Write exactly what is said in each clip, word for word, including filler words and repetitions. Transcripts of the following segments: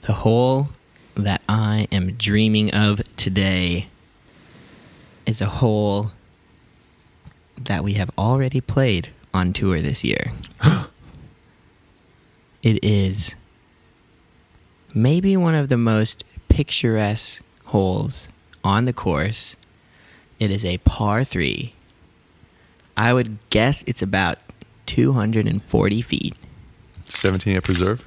The hole that I am dreaming of today is a hole that we have already played on tour this year. It is maybe one of the most picturesque holes on the course. It is a par three. I would guess it's about two hundred forty feet. seventeen at Preserve.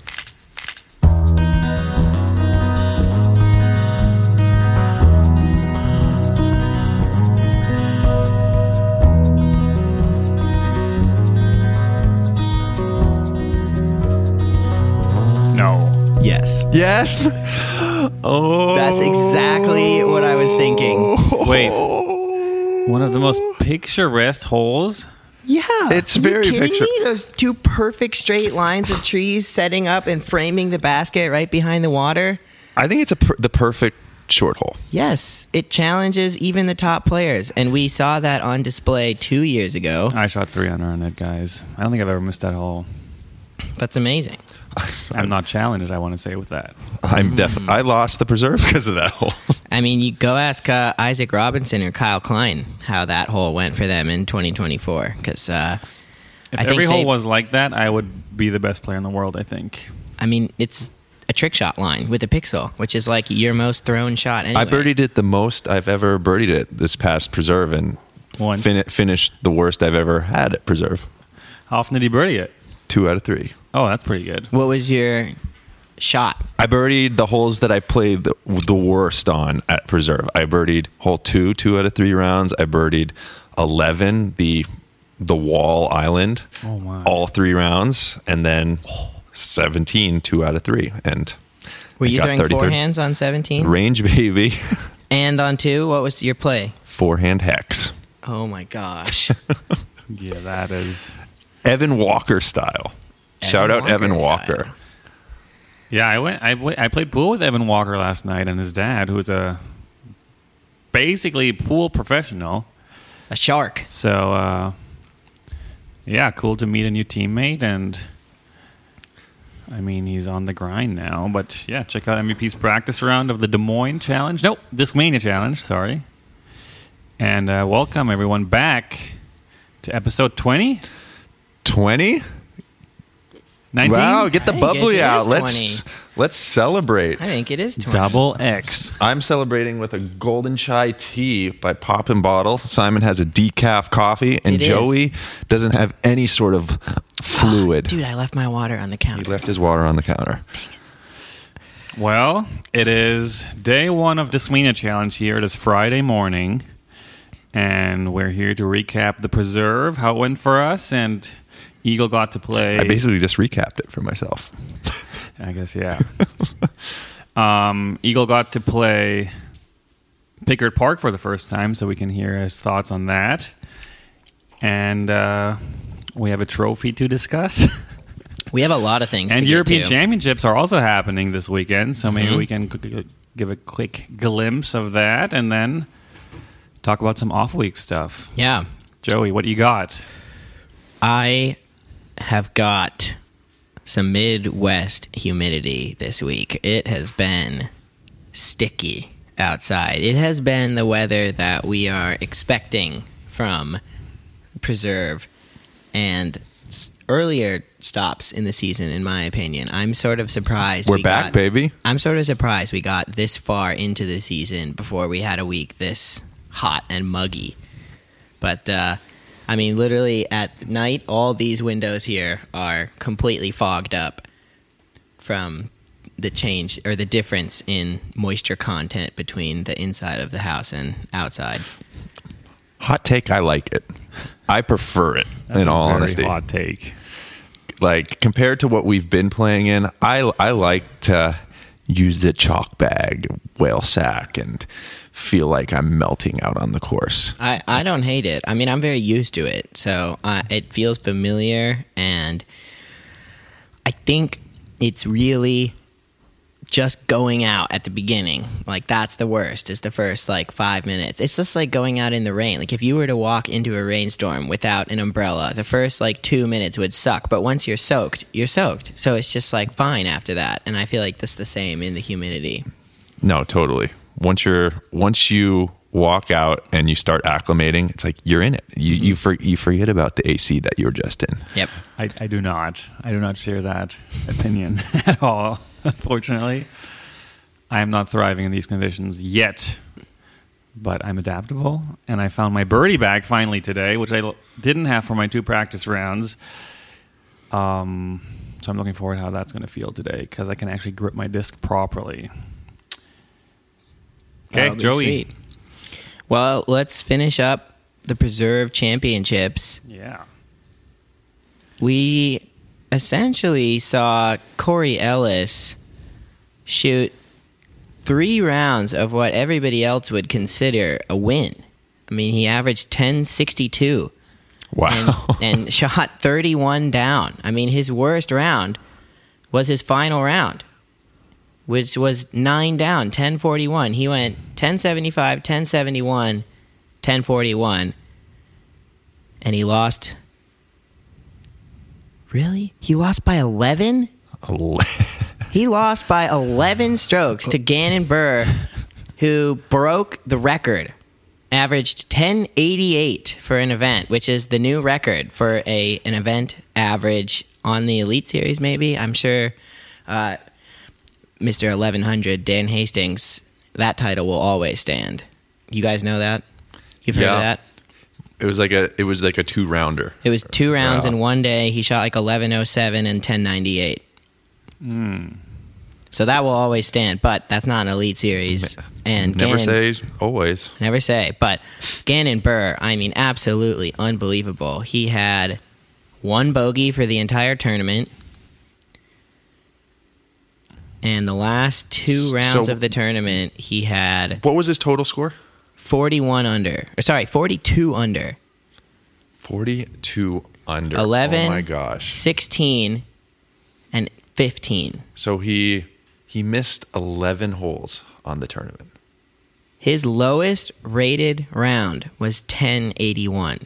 No. Yes. Yes. Oh, That's exactly what I was thinking. Wait. One of the most picturesque holes? Yeah. It's Are very you kidding picture- me? Those two perfect straight lines of trees setting up and framing the basket right behind the water. I think it's a per- the perfect short hole. Yes. It challenges even the top players. And we saw that on display two years ago. I shot three under on it, guys. I don't think I've ever missed that hole. That's amazing. I'm not challenged, I want to say, with that. I'm definitely. I lost the Preserve because of that hole. I mean, you go ask uh, Isaac Robinson or Kyle Klein how that hole went for them in twenty twenty-four. Because uh, If I think every hole they- was like that, I would be the best player in the world, I think. I mean, it's a trick shot line with a pixel, which is like your most thrown shot anyway. I birdied it the most I've ever birdied it this past Preserve and Once. fin- finished the worst I've ever had at Preserve. How often did he birdie it? Two out of three. Oh, that's pretty good. What was your shot? I birdied the holes that I played the, the worst on at Preserve. I birdied hole two, two out of three rounds. I birdied eleven, the the wall island, Oh, my. all three rounds, and then seventeen, two out of three. And Were I you got throwing thirty-third. forehands on seventeen? Range, baby. And on two? What was your play? Forehand hex. Oh my gosh. Yeah, that is... Evan Walker style. Shout out Walker Evan Walker. style. Yeah, I went. I, went, I played pool with Evan Walker last night and his dad, who's a basically pool professional. A shark. So, uh, yeah, cool to meet a new teammate. And I mean, he's on the grind now. But yeah, check out M V P's practice round of the Des Moines Challenge. Nope, Discmania Challenge. Sorry. And uh, welcome everyone back to episode twenty. twenty? nineteen? Wow, get the I think bubbly it out. is Let's twenty. let's celebrate. I think it is twenty. Double X. I'm celebrating with a golden chai tea by Poppin' Bottle. Simon has a decaf coffee, and It is. Joey doesn't have any sort of fluid. Dude, I left my water on the He counter. left his water on the counter. Well, it is day one of Discmania Challenge here. It is Friday morning, and we're here to recap the Preserve, how it went for us, and Eagle got to play. I basically just recapped it for myself. I guess, yeah. um, Eagle got to play Pickard Park for the first time, so we can hear his thoughts on that. And uh, we have a trophy to discuss. We have a lot of things And to European get to. Championships are also happening this weekend, so maybe Mhm. we can g- g- give a quick glimpse of that and then talk about some off-week stuff. Yeah. Joey, what you got? I have got some Midwest humidity this week. It has been sticky outside. It has been the weather that we are expecting from Preserve and s- earlier stops in the season, in my opinion. I'm sort of surprised. We're we back, got- baby. I'm sort of surprised we got this far into the season before we had a week this hot and muggy. But, uh, I mean, literally at night, all these windows here are completely fogged up from the change or the difference in moisture content between the inside of the house and outside. Hot take, I like it. I prefer it, That's in a all very honesty. hot take. Like, compared to what we've been playing in, I, I like to use the chalk bag, whale sack, and feel like I'm melting out on the course. I, I don't hate it. I mean, I'm very used to it, so uh, it feels familiar, and I think it's really just going out at the beginning. Like, that's the worst, is the first, like, five minutes. It's just like going out in the rain. Like, if you were to walk into a rainstorm without an umbrella, the first, like, two minutes would suck. But once you're soaked, you're soaked. So it's just, like, fine after that. And I feel like that's the same in the humidity. No, totally. Once you're once you walk out and you start acclimating, it's like you're in it. You mm-hmm. you, for, you forget about the A C that you were just in. Yep. I, I do not. I do not share that opinion at all. Unfortunately, I am not thriving in these conditions yet, but I'm adaptable. And I found my birdie bag finally today, which I l- didn't have for my two practice rounds. Um, so I'm looking forward to how that's going to feel today, because I can actually grip my disc properly. Okay, Joey. Sweet. Well, let's finish up the Preserve Championships. Yeah. We essentially saw Corey Ellis shoot three rounds of what everybody else would consider a win. I mean, he averaged ten sixty-two. Wow. And, and shot thirty-one down. I mean, his worst round was his final round, which was nine down, ten forty-one. He went ten seventy-five, ten seventy-one, ten forty-one, and he lost. Really? He lost by eleven? He lost by eleven strokes to Gannon Buhr, who broke the record. Averaged ten eighty-eight for an event, which is the new record for a an event average on the Elite Series, maybe. I'm sure uh, Mister eleven hundred, Dan Hastings, that title will always stand. You guys know that? You've heard Yeah. of that? It was like a it was like a two rounder. It was two rounds Wow. in one day. He shot like eleven oh seven and ten ninety-eight. Mm. So that will always stand, but that's not an Elite Series. And Never Gannon, say always. Never say. But Gannon Buhr, I mean, absolutely unbelievable. He had one bogey for the entire tournament. And the last two rounds So- of the tournament, he had What was his total score? forty-one under. Or sorry, forty-two under. forty-two under. eleven, Oh my gosh. sixteen, and fifteen. So he he missed eleven holes on the tournament. His lowest rated round was ten eighty-one.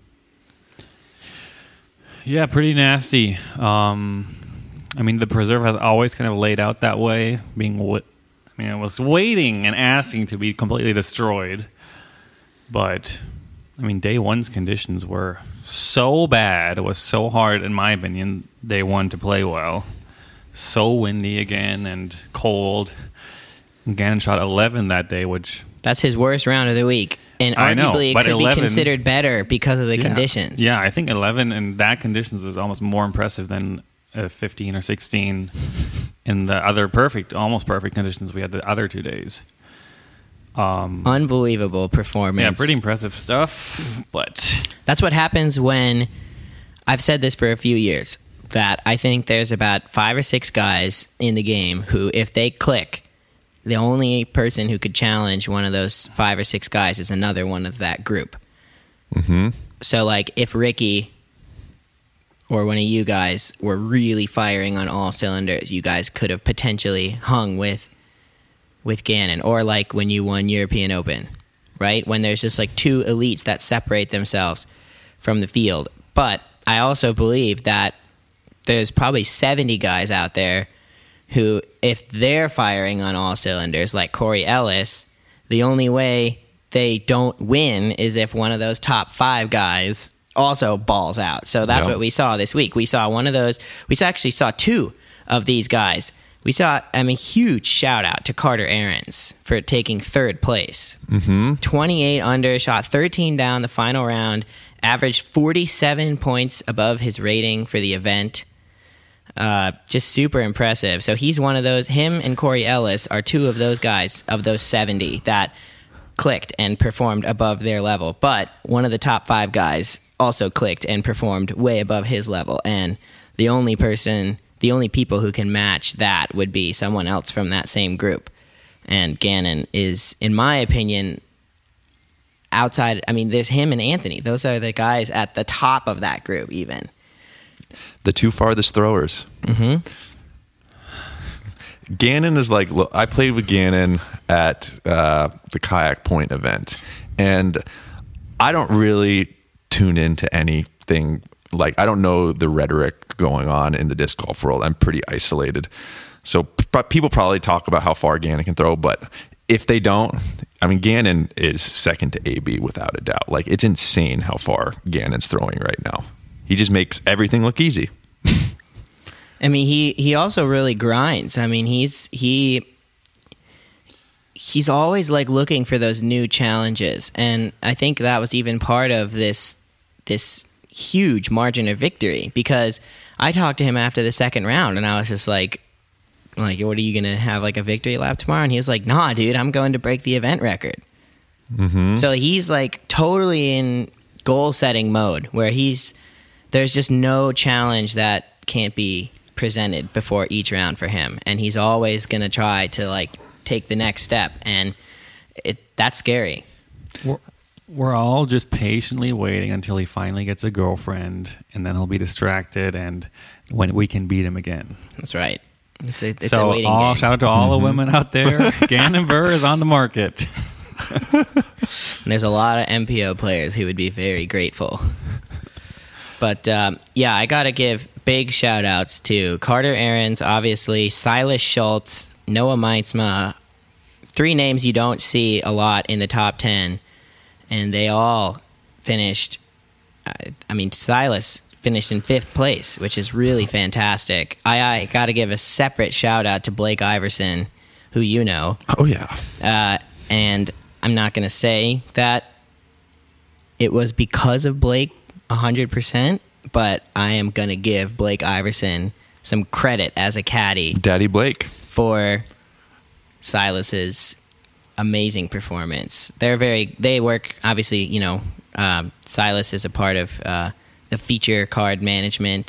Yeah, pretty nasty. Um, I mean, the Preserve has always kind of laid out that way, being what I mean, it was waiting and asking to be completely destroyed. But I mean, day one's conditions were so bad. It was so hard, in my opinion, day one to play well. So windy again and cold. And Gannon shot eleven that day, which That's his worst round of the week. And I know, arguably but it could eleven be considered better because of the yeah. conditions. Yeah, I think eleven in that conditions is almost more impressive than uh, fifteen or sixteen in the other perfect, almost perfect conditions we had the other two days. Um, Unbelievable performance. yeah, pretty impressive stuff. But That's what happens when, I've said this for a few years, that I think there's about five or six guys in the game who, if they click, the only person who could challenge one of those five or six guys is another one of that group. Mm-hmm. So, like, if Ricky or one of you guys were really firing on all cylinders, you guys could have potentially hung with with Gannon. Or like when you won European Open, right? When there's just like two elites that separate themselves from the field. But I also believe that there's probably seventy guys out there who, if they're firing on all cylinders, like Corey Ellis, the only way they don't win is if one of those top five guys also balls out. So that's Yep. what we saw this week. We saw one of those. We actually saw two of these guys. We saw, I mean, huge shout out to Carter Aarons for taking third place. Mm-hmm. twenty-eight under, shot thirteen down the final round, averaged forty-seven points above his rating for the event. Uh, just super impressive. So he's one of those. Him and Corey Ellis are two of those guys of those seventy that clicked and performed above their level. But one of the top five guys also clicked and performed way above his level. And the only person, the only people who can match that would be someone else from that same group. And Gannon is, in my opinion, outside. I mean, there's him and Anthony. Those are the guys at the top of that group, even. The two farthest throwers. Mm-hmm. Gannon is like, look, I played with Gannon at uh, the Kayak Point event, and I don't really tune into anything. Like, I don't know the rhetoric going on in the disc golf world. I'm pretty isolated. So p- people probably talk about how far Gannon can throw, but if they don't, I mean, Gannon is second to A B without a doubt. Like, it's insane how far Gannon's throwing right now. He just makes everything look easy. I mean, he, he also really grinds. I mean, he's he he's always like looking for those new challenges, and I think that was even part of this this huge margin of victory, because I talked to him after the second round, and I was just like, like, what are you gonna have, like a victory lap tomorrow? And he was like, nah, dude, I'm going to break the event record. Mm-hmm. So he's like totally in goal setting mode, where he's there's just no challenge that can't be presented before each round for him, and he's always going to try to like take the next step, and it that's scary. We're, we're all just patiently waiting until he finally gets a girlfriend, and then he'll be distracted, and when we can beat him again. That's right. It's a, it's so a waiting all, game. shout out to all mm-hmm. the women out there. Gannon Buhr is on the market. And there's a lot of M P O players who would be very grateful. But um, yeah, I got to give big shout outs to Carter Aarons, obviously, Silas Schultz, Noah Meitzma, three names you don't see a lot in the top ten, and they all finished. Uh, I mean, Silas finished in fifth place, which is really fantastic. I, I got to give a separate shout out to Blake Iverson, who you know. Oh, yeah. Uh, and I'm not going to say that it was because of Blake one hundred percent, but I am going to give Blake Iverson some credit as a caddy. Daddy Blake. For Silas's amazing performance. They're very, they work, obviously, you know, um, Silas is a part of uh, the feature card management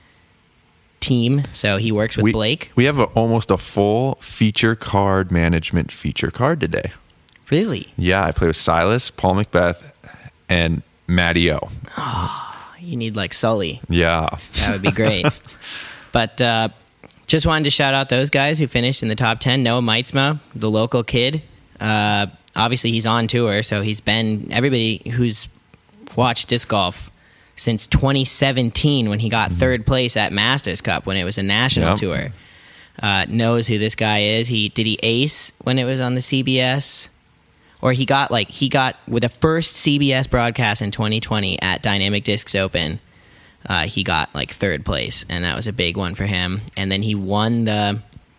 team, so he works with we, Blake. We have a, almost a full feature card management feature card today. Really? Yeah, I play with Silas, Paul Macbeth, and Matty O. Oh, you need like Sully. Yeah. That would be great. But uh, just wanted to shout out those guys who finished in the top ten. Noah Meitzma, the local kid. Uh, obviously, he's on tour, so he's been... Everybody who's watched disc golf since twenty seventeen, when he got third place at Masters Cup, when it was a national Yep. tour, uh, knows who this guy is. He Did he ace when it was on the C B S? Or he got like he got with the first C B S broadcast in twenty twenty at Dynamic Discs Open. Uh, he got like third place, and that was a big one for him. And then he won the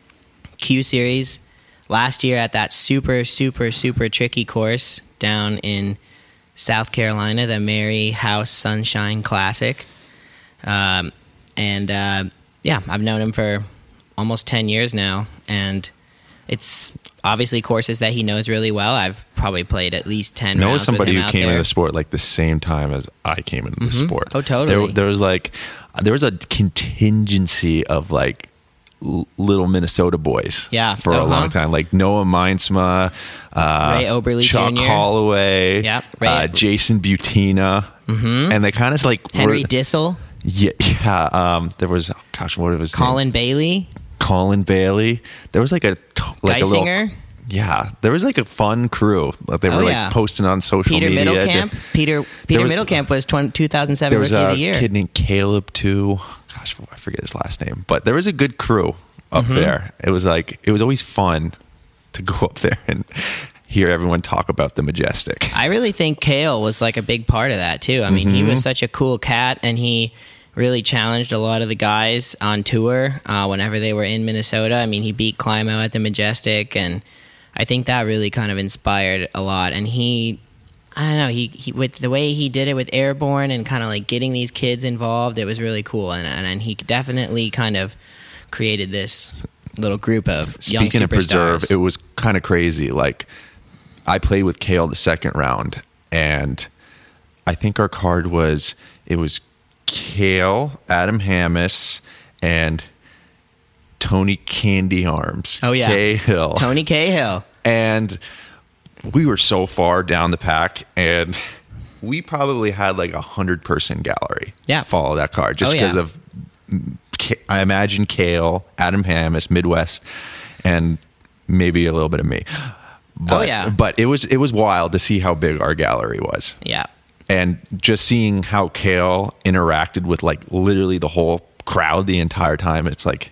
Q Series last year at that super, super, super tricky course down in South Carolina, the Mary House Sunshine Classic. Um, and uh, yeah, I've known him for almost ten years now, and it's obviously courses that he knows really well. I've probably played at least ten Know rounds somebody with him who out came there. into the sport like the same time as I came into the Mhm. sport. Oh, totally. There, there was like there was a contingency of like l- little Minnesota boys. Yeah. for a Uh-huh. long time, like Noah Meinsma, uh, Ray Oberle Chuck Junior Holloway, Yep, Ray- uh, Jason Butina, mm-hmm. and they kind of like Henry were, Dissel, yeah, yeah. Um, there was oh, gosh, what was his name? Colin Bailey, Colin Bailey. There was like a t- like a little. Geisinger, Yeah, there was like a fun crew that they were Oh, like yeah. posting on social Peter media. Middlecamp. Peter Peter was- Middlecamp was twenty, two thousand seven There was Rookie a of the Year. kid named Caleb too. Gosh, I forget his last name, but there was a good crew up Mm-hmm. there. It was like it was always fun to go up there and hear everyone talk about the Majestic. I really think Kale was like a big part of that too. I mean, he was such a cool cat, and he really challenged a lot of the guys on tour uh, whenever they were in Minnesota. I mean, he beat Climo at the Majestic, and I think that really kind of inspired a lot. And he, I don't know, he, he with the way he did it with Airborne and kind of like getting these kids involved, it was really cool. And and, and he definitely kind of created this little group of young Speaking of Preserve, superstars. it was kind of crazy. Like I played with Kale the second round, and I think our card was it was Kale, Adam Hammis, and Tony Candy Arms. Oh, yeah. Cahill. Tony Cahill. And we were so far down the pack, and we probably had like a hundred person gallery. Yeah. Follow that card just Oh, because yeah. of I imagine Kale, Adam Hammis, Midwest, and maybe a little bit of me. But, Oh, yeah. But it was it was wild to see how big our gallery was. Yeah. And just seeing how Kale interacted with like literally the whole crowd the entire time. It's like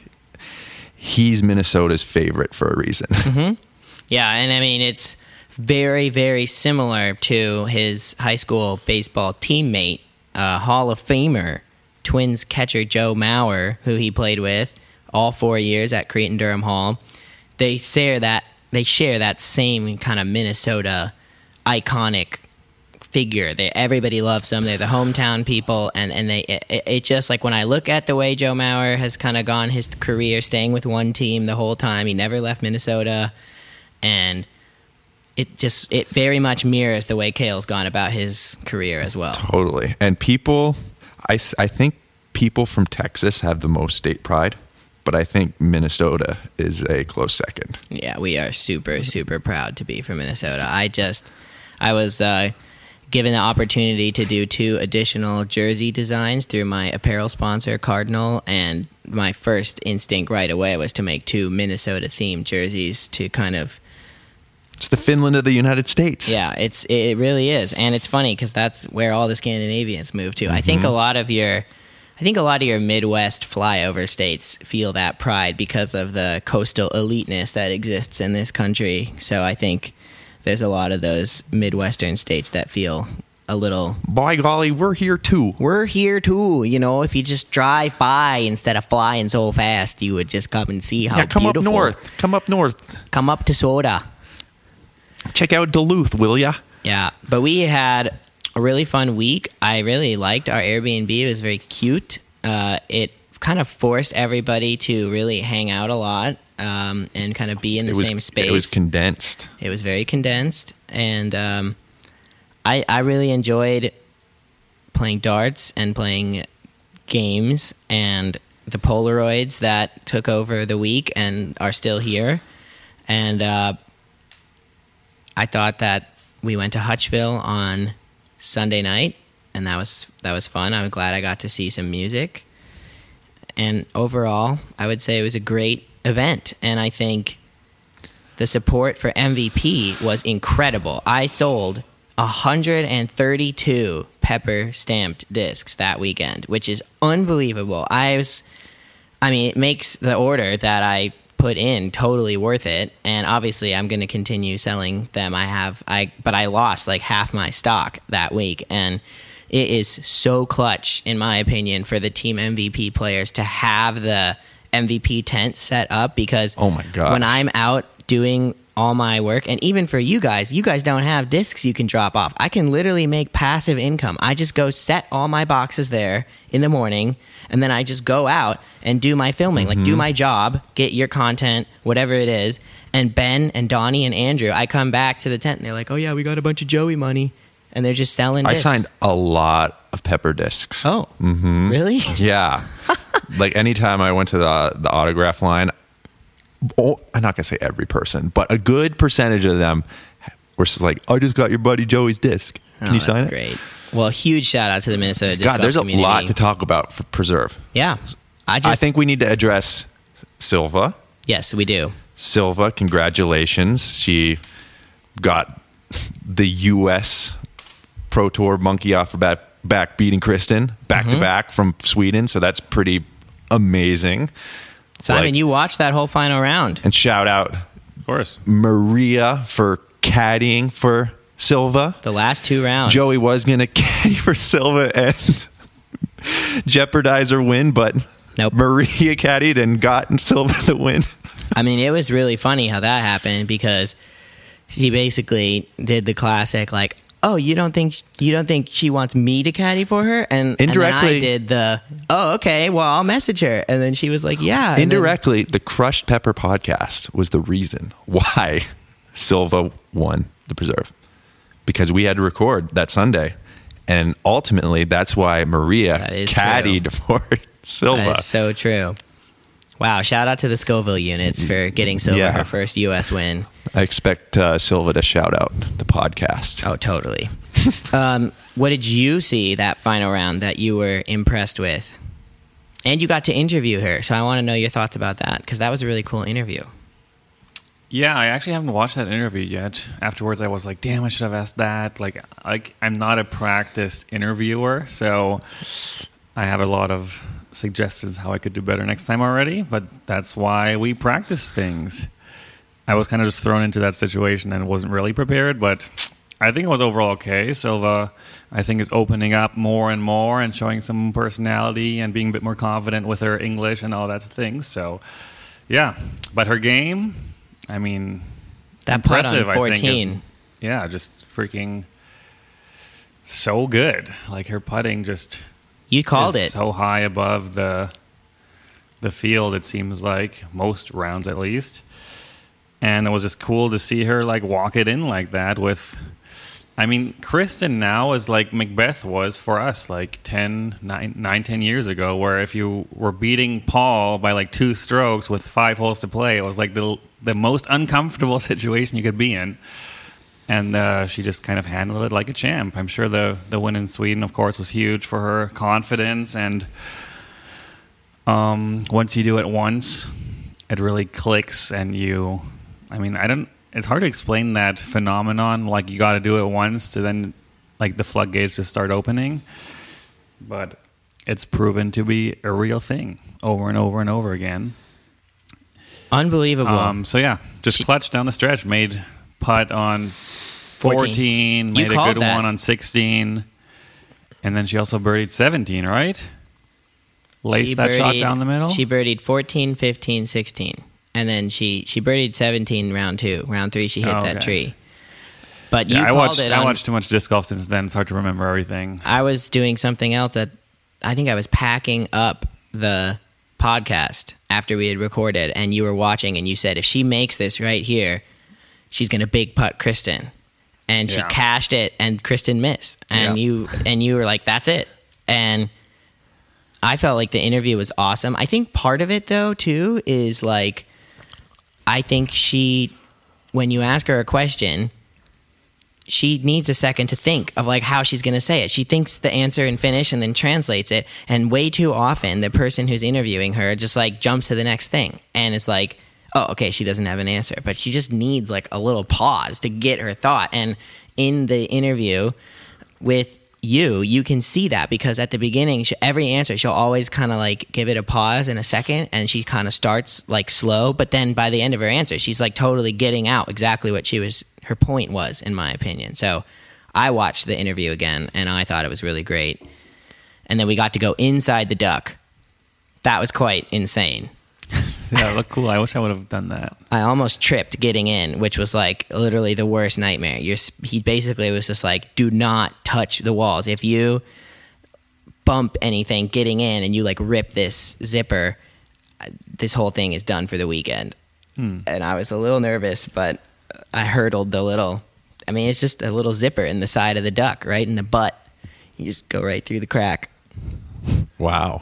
he's Minnesota's favorite for a reason. Mm-hmm. Yeah, and I mean, it's very, very similar to his high school baseball teammate, uh, Hall of Famer, Twins catcher Joe Mauer, who he played with all four years at Creighton-Durham Hall. They share that they share that same kind of Minnesota iconic figure. They, everybody loves them. They're the hometown people, and and they it, it just like when I look at the way Joe Mauer has kind of gone his career, staying with one team the whole time. He never left Minnesota, and it just it very much mirrors the way Kale's gone about his career as well. Totally. And people, I th- I think people from Texas have the most state pride, but I think Minnesota is a close second. Yeah, we are super, super proud to be from Minnesota. I just, I was uh, given the opportunity to do two additional jersey designs through my apparel sponsor, Cardinal, and my first instinct right away was to make two Minnesota-themed jerseys to kind of It's the Finland of the United States. Yeah, it's it really is, and it's funny because that's where all the Scandinavians move to. Mm-hmm. I think a lot of your, I think a lot of your Midwest flyover states feel that pride because of the coastal eliteness that exists in this country. So I think there's a lot of those Midwestern states that feel a little. By golly, we're here too. We're here too. You know, if you just drive by instead of flying so fast, you would just come and see how yeah, come beautiful. up north. Come up north. Come up to Soda. Check out Duluth, will ya? Yeah, but we had a really fun week. I really liked our Airbnb. It was very cute. Uh, it kind of forced everybody to really hang out a lot um, and kind of be in the it was, same space. It was condensed. It was very condensed, and um, I I really enjoyed playing darts and playing games and the Polaroids that took over the week and are still here. And uh, I thought that we went to Hutchville on Sunday night, and that was that was fun. I'm glad I got to see some music. And overall, I would say it was a great event, and I think the support for M V P was incredible. I sold one hundred thirty-two Pepper stamped discs that weekend, which is unbelievable. I was, I mean, it makes the order that I put in totally worth it, and obviously I'm going to continue selling them. I have, I, but I lost like half my stock that week, and it is so clutch, in my opinion, for the team M V P players to have the M V P tent set up because oh my God, when I'm out doing all my work, and even for you guys, you guys don't have discs you can drop off. I can literally make passive income. I just go set all my boxes there in the morning, and then I just go out and do my filming, mm-hmm. like do my job, get your content, whatever it is. And Ben and Donnie and Andrew, I come back to the tent, and they're like, oh yeah, we got a bunch of Joey money. And they're just selling discs. I signed a lot of Pepper discs. Oh, mm-hmm. really? Yeah. Like anytime I went to the the autograph line, oh, I'm not going to say every person, but a good percentage of them were just like, I just got your buddy Joey's disc. Can oh, you sign that's it? great. Well, huge shout out to the Minnesota disc God, there's community. a lot to talk about for Preserve. Yeah. I just I think we need to address Silva. Yes, we do. Silva, congratulations. She got the U S Pro Tour monkey off her back, back beating Kristen back mm-hmm. to back from Sweden. So that's pretty amazing. Simon, like, you watched that whole final round. And shout out, of course, Maria for caddying for Silva. The last two rounds. Joey was going to caddy for Silva and jeopardize her win, but nope. Maria caddied and got Silva the win. I mean, it was really funny how that happened because she basically did the classic, like, oh, you don't think you don't think she wants me to caddy for her? And indirectly, and then I did the, oh, okay, well, I'll message her. And then she was like, yeah. Indirectly, then, the Crushed Pepper podcast was the reason why Silva won the Preserve. Because we had to record that Sunday. And ultimately, that's why Maria caddied true. for Silva. That is so true. Wow, shout out to the Scoville units for getting Silva yeah. her first U S win. I expect uh, Silva to shout out the podcast. Oh, totally. um, what did you see that final round that you were impressed with? And you got to interview her, so I want to know your thoughts about that, because that was a really cool interview. Yeah, I actually haven't watched that interview yet. Afterwards, I was like, damn, I should have asked that. Like, like I'm not a practiced interviewer, so I have a lot of suggestions how I could do better next time already, but that's why we practice things. I was kind of just thrown into that situation and wasn't really prepared, but I think it was overall okay. Silva, I think, is opening up more and more and showing some personality and being a bit more confident with her English and all that things. So, yeah. But her game, I mean, That putt impressive, on I think. fourteen. Is, yeah, just freaking so good. Like, her putting just... You called is it. so high above the the field, it seems like, most rounds at least. And it was just cool to see her like walk it in like that with, I mean, Kristen now is like Macbeth was for us like ten, nine, nine, ten years ago, where if you were beating Paul by like two strokes with five holes to play, it was like the the most uncomfortable situation you could be in. And uh, she just kind of handled it like a champ. I'm sure the, the win in Sweden, of course, was huge for her confidence. And um, once you do it once, it really clicks. And you, I mean, I don't, it's hard to explain that phenomenon. Like, you got to do it once to then, like, the floodgates just start opening. But it's proven to be a real thing over and over and over again. Unbelievable. Um, so, yeah, just She- clutch down the stretch, made putt on fourteen, You made a called good that. one on sixteen, and then she also birdied seventeen, right? Laced She that shot birdied- down the middle. She birdied fourteen, fifteen, sixteen. And then she, she birdied seventeen round two. Round three, she hit Oh, that okay. tree. But you yeah, I called watched. it I on, watched too much disc golf since then. It's hard to remember everything. I was doing something else that I think I was packing up the podcast after we had recorded, and you were watching, and you said, if she makes this right here, she's going to big putt Kristen. And she Yeah. cashed it, and Kristen missed. And Yeah. you and you were like, that's it. And I felt like the interview was awesome. I think part of it, though, too, is like, I think she, when you ask her a question, she needs a second to think of like how she's going to say it. She thinks the answer and finish and then translates it. And way too often, the person who's interviewing her just like jumps to the next thing. And it's like, oh, okay, she doesn't have an answer. But she just needs like a little pause to get her thought. And in the interview with you, you can see that because at the beginning, she, every answer, she'll always kind of like give it a pause in a second. And she kind of starts like slow. But then by the end of her answer, she's like totally getting out exactly what she was, her point was, in my opinion. So I watched the interview again and I thought it was really great. And then we got to go inside the duck. That was quite insane. Yeah, it looked cool. I wish I would have done that. I almost tripped getting in, which was like literally the worst nightmare. You're, he basically was just like, do not touch the walls. If you bump anything getting in and you like rip this zipper, uh, this whole thing is done for the weekend. Hmm. And I was a little nervous, but I hurdled the little, I mean, it's just a little zipper in the side of the duck, right in the butt. You just go right through the crack. Wow.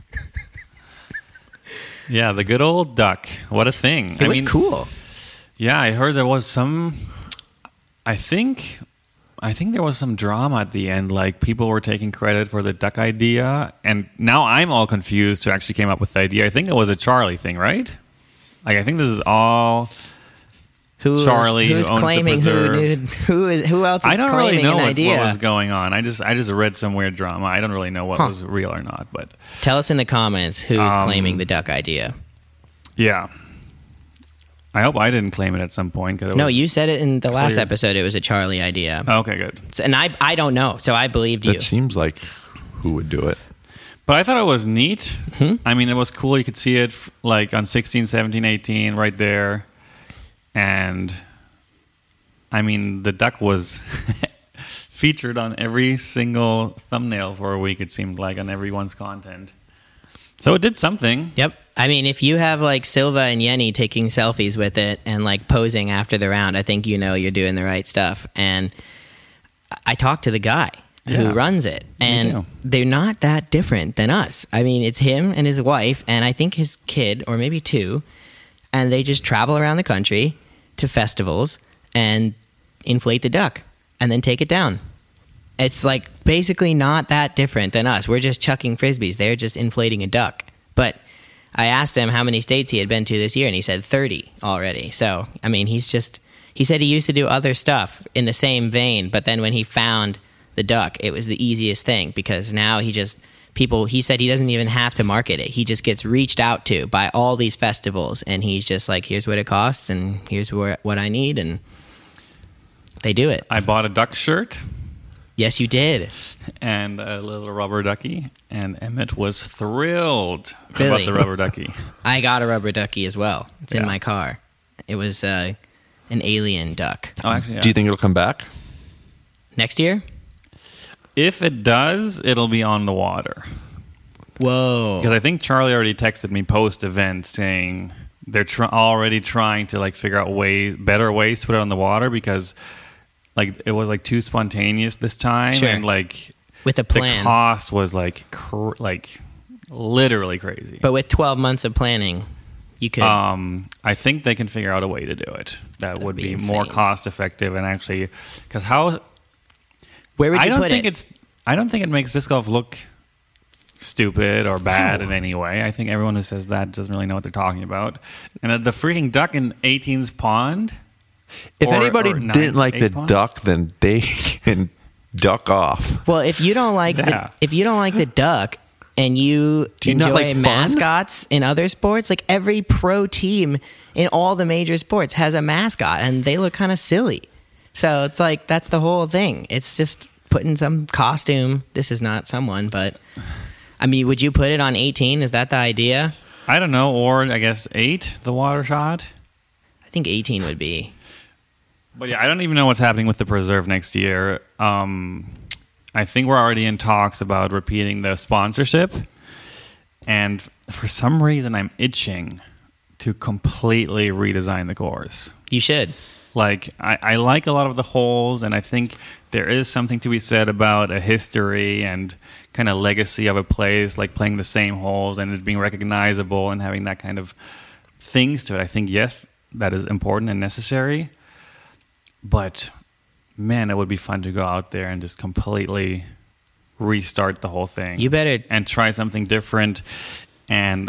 Yeah, the good old duck. What a thing. It I was mean, cool. Yeah, I heard there was some. I think, I think there was some drama at the end. Like people were taking credit for the duck idea, and now I'm all confused. Who actually came up with the idea? I think it was a Charlie thing, right? Like I think this is all. Who's, Charlie, who who's owns the claiming who, preserve. dude, who is who else is I don't claiming really know an what, idea? what was going on. I just, I just read some weird drama. I don't really know what Huh. was real or not, but Tell us in the comments who's Um, claiming the duck idea. yeah. I hope I didn't claim it at some point. Cause it No, was, you said it in the last clear. episode. It was a Charlie idea, Okay, good. so, and I I don't know, so I believed you. That seems like who would do it. But I thought it was neat. Hmm? I mean, it was cool. You could see it f- like on sixteen, seventeen, eighteen right there. And I mean, the duck was featured on every single thumbnail for a week, it seemed like, on everyone's content. So it did something. Yep. I mean, if you have like Silva and Yenny taking selfies with it and like posing after the round, I think you know you're doing the right stuff. And I talked to the guy who Yeah, runs it, me and too. they're not that different than us. I mean, it's him and his wife, and I think his kid, or maybe two, and they just travel around the country to festivals and inflate the duck and then take it down. It's like basically not that different than us. We're just chucking frisbees. They're just inflating a duck. But I asked him how many states he had been to this year, and he said thirty already. So, I mean, he's just, he said he used to do other stuff in the same vein, but then when he found the duck, it was the easiest thing because now he just, people, he said he doesn't even have to market it. He just gets reached out to by all these festivals, and he's just like, here's what it costs, and here's where, what I need, and they do it. I bought a duck shirt. Yes, you did. And a little rubber ducky, and Emmett was thrilled Really? about the rubber ducky. I got a rubber ducky as well. It's Yeah. in my car. It was uh, an alien duck. Oh, actually, yeah. Do you think it'll come back? Next year? If it does, it'll be on the water. Whoa. Because I think Charlie already texted me post-event saying they're tr- already trying to like figure out ways, better ways to put it on the water because like it was like too spontaneous this time, Sure. and like With a the plan. cost was like cr- like literally crazy. But with twelve months of planning, you could. Um, I think they can figure out a way to do it that would be be, more insane. cost effective and actually because how where would you I don't put think it? it's I don't think it makes disc golf look stupid or bad No. in any way. I think everyone who says that doesn't really know what they're talking about. And uh, the freaking duck in eighteen's pond. If or- anybody or didn't ninth, like the eighth ponds? duck, then they can duck off. Well, if you don't like Yeah. the, if you don't like the duck and you, Do you enjoy not like fun? mascots in other sports, like every pro team in all the major sports has a mascot and they look kind of silly. So it's like that's the whole thing. It's just putting some costume. This is not someone, but I mean, would you put it on eighteen? Is that the idea? I don't know, or I guess eight, the water shot. I think eighteen would be. But yeah, I don't even know what's happening with the preserve next year. Um, I think we're already in talks about repeating the sponsorship. And for some reason, I'm itching to completely redesign the course. You should. Like, I, I like a lot of the holes, and I think there is something to be said about a history and kind of legacy of a place, like playing the same holes and it being recognizable and having that kind of things to it. I think, yes, that is important and necessary. But, man, it would be fun to go out there and just completely restart the whole thing. You better. And try something different. And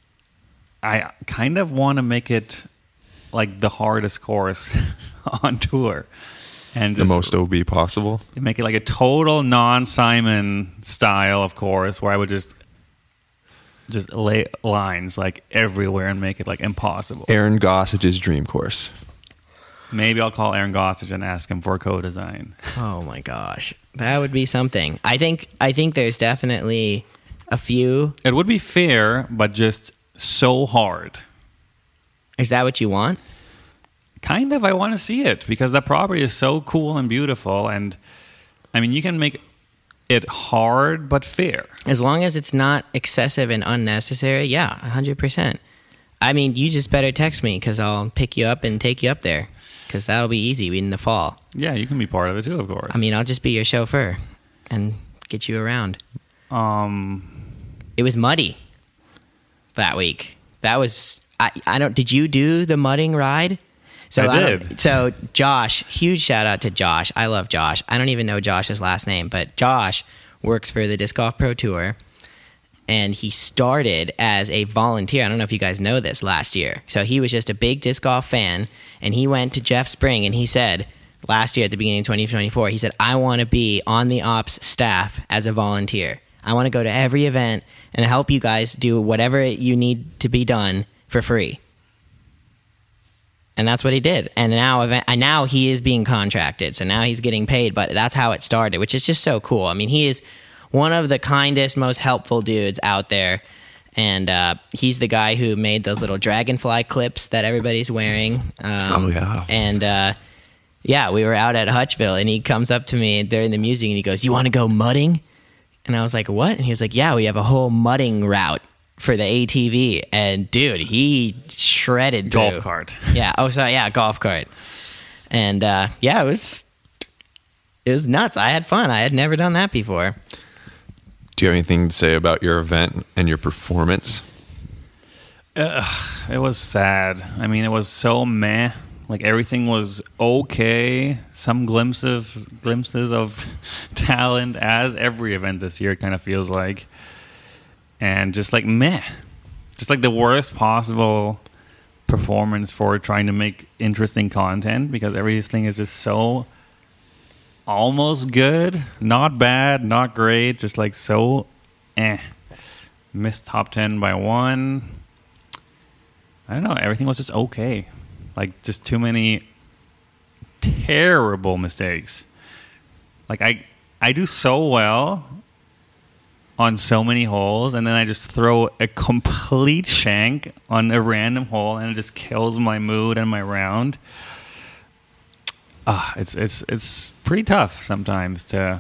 I kind of want to make it like the hardest course on tour. And The just most O B possible. make it like a total non-Simon style of course where I would just just lay lines like everywhere and make it like impossible. Aaron Gossage's dream course. Maybe I'll call Aaron Gossage and ask him for a co-design. Oh my gosh, that would be something. I think. I think there's definitely a few. It would be fair, but just so hard. Is that what you want? Kind of, I want to see it because that property is so cool and beautiful. And I mean, you can make it hard but fair. As long as it's not excessive and unnecessary, yeah, one hundred percent. I mean, you just better text me because I'll pick you up and take you up there because that'll be easy in the fall. Yeah, you can be part of it too, of course. I mean, I'll just be your chauffeur and get you around. um, It was muddy that week. That was, I, I don't, did you do the mudding ride? So I don't- did. So Josh, huge shout out to Josh. I love Josh. I don't even know Josh's last name, but Josh works for the Disc Golf Pro Tour, and he started as a volunteer. I don't know if you guys know this last year. So he was just a big disc golf fan, and he went to Jeff Spring, and he said last year at the beginning of twenty twenty-four, he said, I want to be on the ops staff as a volunteer. I want to go to every event and help you guys do whatever you need to be done for free. And that's what he did. And now, event, and now he is being contracted. So now he's getting paid. But that's how it started, which is just so cool. I mean, he is one of the kindest, most helpful dudes out there. And uh, he's the guy who made those little dragonfly clips that everybody's wearing. Um, Oh, yeah. And uh, yeah, we were out at Hutchville, and he comes up to me during the music, and he goes, "You want to go mudding?" And I was like, "What?" And he was like, "Yeah, we have a whole mudding route for the A T V." And dude, he shredded through. golf cart. Yeah. Oh, so yeah, golf cart. And uh, yeah, it was it was nuts. I had fun. I had never done that before. Do you have anything to say about your event and your performance? It was sad. I mean, it was so meh. Like everything was okay. Some glimpses glimpses of talent, as every event this year kind of feels like, and just like meh. just like the worst possible performance for trying to make interesting content, because everything is just so almost good, not bad, not great, just like so eh. Missed top ten by one. I don't know, everything was just okay. Like, just too many terrible mistakes. Like, I I do so well on so many holes, and then I just throw a complete shank on a random hole, and it just kills my mood and my round. Ah, it's it's it's pretty tough sometimes to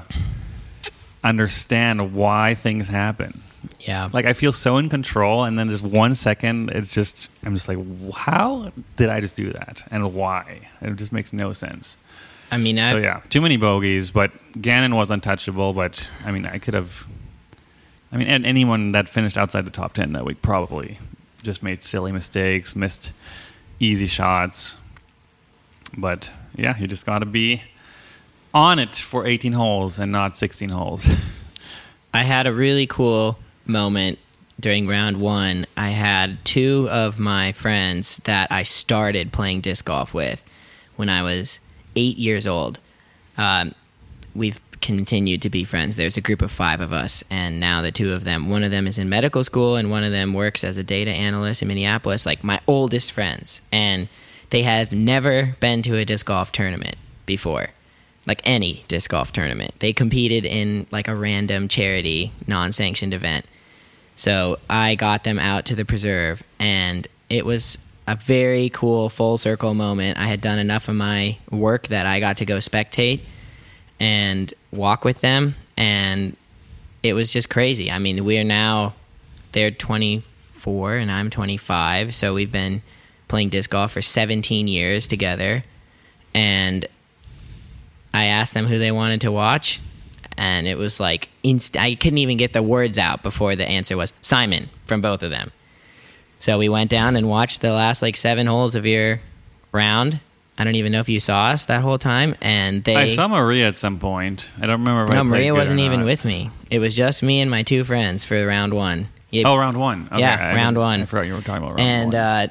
understand why things happen. Yeah. Like, I feel so in control, and then just one second, it's just, I'm just like, how did I just do that? And why? It just makes no sense. I mean, I, So, yeah, too many bogeys, but Gannon was untouchable, but, I mean, I could have, I mean, and anyone that finished outside the top ten that week probably just made silly mistakes, missed easy shots. But, yeah, you just got to be on it for eighteen holes and not sixteen holes. I had a really cool moment during round one. I had two of my friends that I started playing disc golf with when I was eight years old. Um, we've continued to be friends. There's a group of five of us, and now the two of them, one of them is in medical school, and one of them works as a data analyst in Minneapolis, like my oldest friends. And they have never been to a disc golf tournament before. Like any disc golf tournament. They competed in like a random charity, non-sanctioned event. So I got them out to the preserve, and it was a very cool full circle moment. I had done enough of my work that I got to go spectate and walk with them, and it was just crazy. I mean, we're now, they're twenty-four and I'm twenty-five, so we've been playing disc golf for seventeen years together, and I asked them who they wanted to watch, and it was like inst- I couldn't even get the words out before the answer was Simon from both of them. So we went down and watched the last like seven holes of your round. I don't even know if you saw us that whole time. And they I saw Maria at some point. I don't remember if I no, played Maria good wasn't or even not. with me. It was just me and my two friends for round one. It- Oh, round one. Okay, Yeah, I round didn't- one. I forgot you were talking about round and one. uh,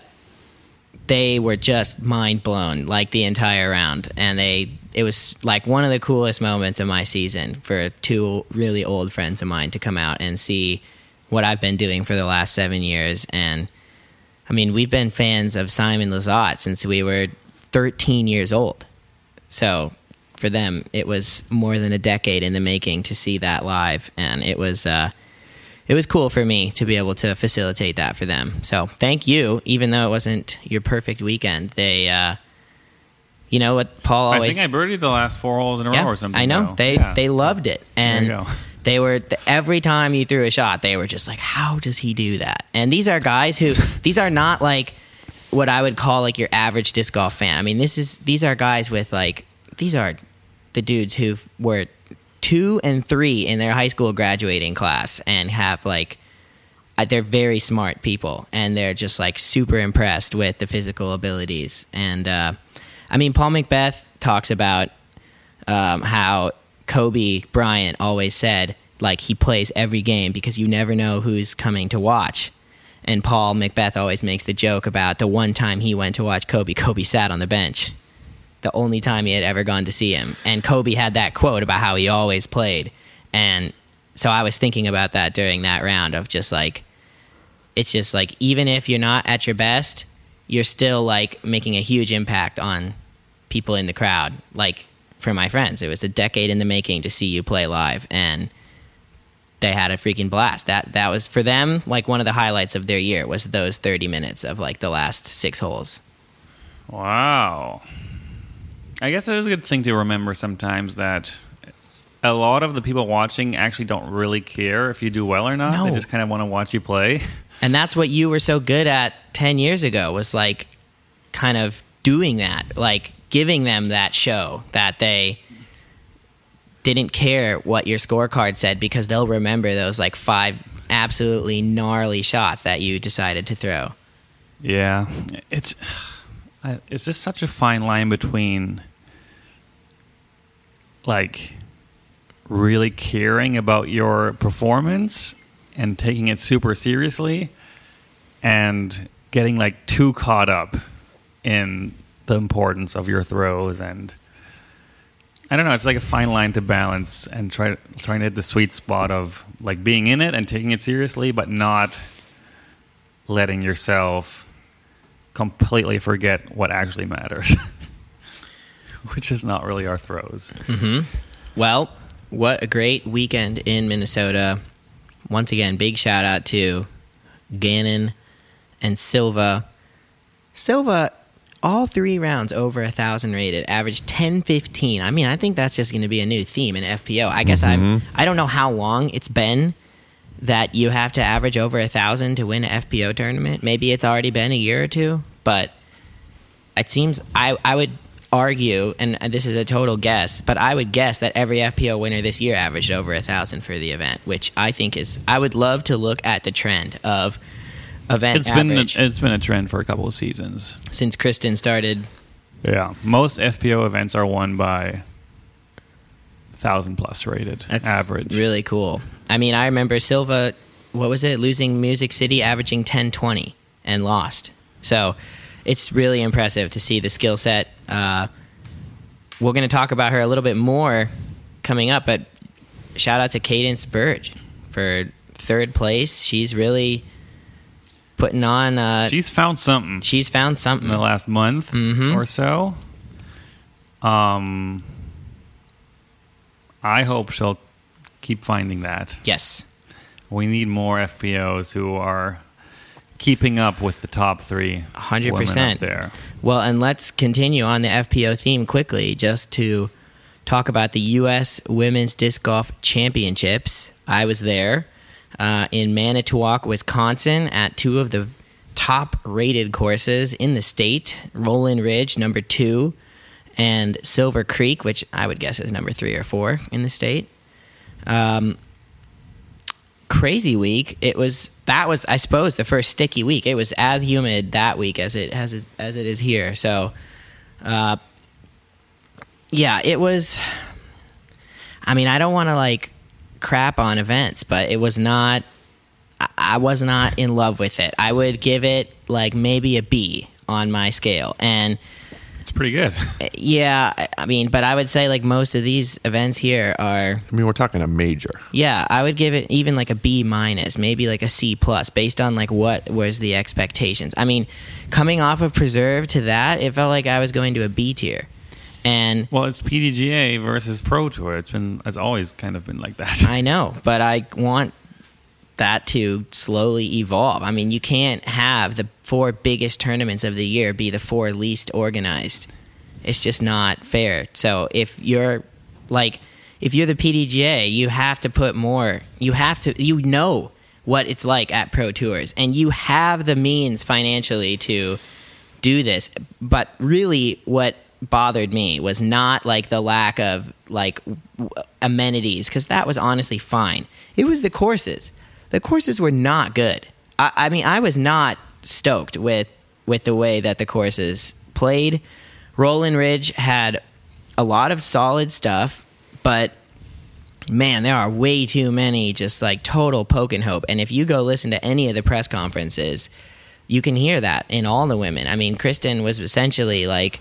they were just mind blown like the entire round, and they it was like one of the coolest moments of my season for two really old friends of mine to come out and see what I've been doing for the last seven years. And I mean, we've been fans of Simon Lizotte since we were thirteen years old, so for them it was more than a decade in the making to see that live, and it was uh it was cool for me to be able to facilitate that for them. So thank you, even though it wasn't your perfect weekend. They, uh, you know what Paul I always... think I birdied the last four holes in a yeah, row or something. I know. though. They Yeah. they loved it. And There you go. they were, every time you threw a shot, they were just like, how does he do that? And these are guys who, these are not like what I would call like your average disc golf fan. I mean, this is, these are guys with like, these are the dudes who were two and three in their high school graduating class and have like, uh, they're very smart people, and they're just like super impressed with the physical abilities. And uh, I mean, Paul McBeth talks about um, how Kobe Bryant always said like he plays every game because you never know who's coming to watch. And Paul McBeth always makes the joke about the one time he went to watch Kobe, Kobe sat on the bench. The only time he had ever gone to see him. And Kobe had that quote about how he always played. And so I was thinking about that during that round of just like, it's just like, even if you're not at your best, you're still like making a huge impact on people in the crowd. Like for my friends, it was a decade in the making to see you play live, and they had a freaking blast. That that was for them like one of the highlights of their year was those thirty minutes of like the last six holes. Wow. I guess it is a good thing to remember sometimes that a lot of the people watching actually don't really care if you do well or not. No. They just kind of want to watch you play. And that's what you were so good at ten years ago, was like kind of doing that, like giving them that show that they didn't care what your scorecard said because they'll remember those like five absolutely gnarly shots that you decided to throw. Yeah. It's it's just such a fine line between like really caring about your performance and taking it super seriously, and getting like too caught up in the importance of your throws, and I don't know, it's like a fine line to balance and try trying to hit the sweet spot of like being in it and taking it seriously, but not letting yourself completely forget what actually matters, which is not really our throws. Mm-hmm. Well, what a great weekend in Minnesota. Once again, big shout out to Gannon and Silva. Silva, all three rounds over a thousand rated, averaged ten fifteen. I mean, I think that's just going to be a new theme in F P O. I guess Mm-hmm. I I don't know how long it's been that you have to average over a thousand to win an F P O tournament. Maybe it's already been a year or two, but it seems I I would argue, and this is a total guess, but I would guess that every F P O winner this year averaged over a thousand for the event, which I think is. I would love to look at the trend of event It's been a, average it's been a trend for a couple of seasons. since Kristen started. Yeah, most F P O events are won by thousand plus rated That's average. really cool. I mean, I remember Silva, what was it, losing Music City, averaging ten twenty and lost. So it's really impressive to see the skill set. Uh, we're going to talk about her a little bit more coming up, but shout out to Cadence Burge for third place. She's really putting on. Uh, She's found something she's found something. in the last month Mhm. or so. Um, I hope she'll keep finding that. Yes. We need more F P Os who are keeping up with the top three. one hundred women percent. up there. Well, and let's continue on the F P O theme quickly just to talk about the U S Women's Disc Golf Championships. I was there uh, in Manitowoc, Wisconsin, at two of the top-rated courses in the state, Roland Ridge, number two, and Silver Creek, which I would guess is number three or four in the state. Um, crazy week. It was that was I suppose the first sticky week. It was as humid that week as it as it, as it is here. So, uh, yeah, it was. I mean, I don't want to like crap on events, but it was not. I, I was not in love with it. I would give it like maybe a B on my scale, and. It's pretty good. Yeah, I- I mean, but I would say like most of these events here are. I mean, we're talking a major. Yeah, I would give it even like a B minus, maybe like a C plus, based on like what was the expectations. I mean, coming off of Preserve to that, it felt like I was going to a B tier, and Well, it's P D G A versus Pro Tour. It's been, it's always kind of been like that. I know, but I want that to slowly evolve. I mean, you can't have the four biggest tournaments of the year be the four least organized. It's just not fair. So if you're like, if you're the P D G A, you have to put more. You have to, you know what it's like at Pro Tours, and you have the means financially to do this. But really, what bothered me was not like the lack of like w- amenities, because that was honestly fine. It was the courses. The courses were not good. I, I mean, I was not stoked with with the way that the courses played. Roland Ridge had a lot of solid stuff, but man, there are way too many just like total poke and hope. And if you go listen to any of the press conferences, you can hear that in all the women. I mean, Kristen was essentially like,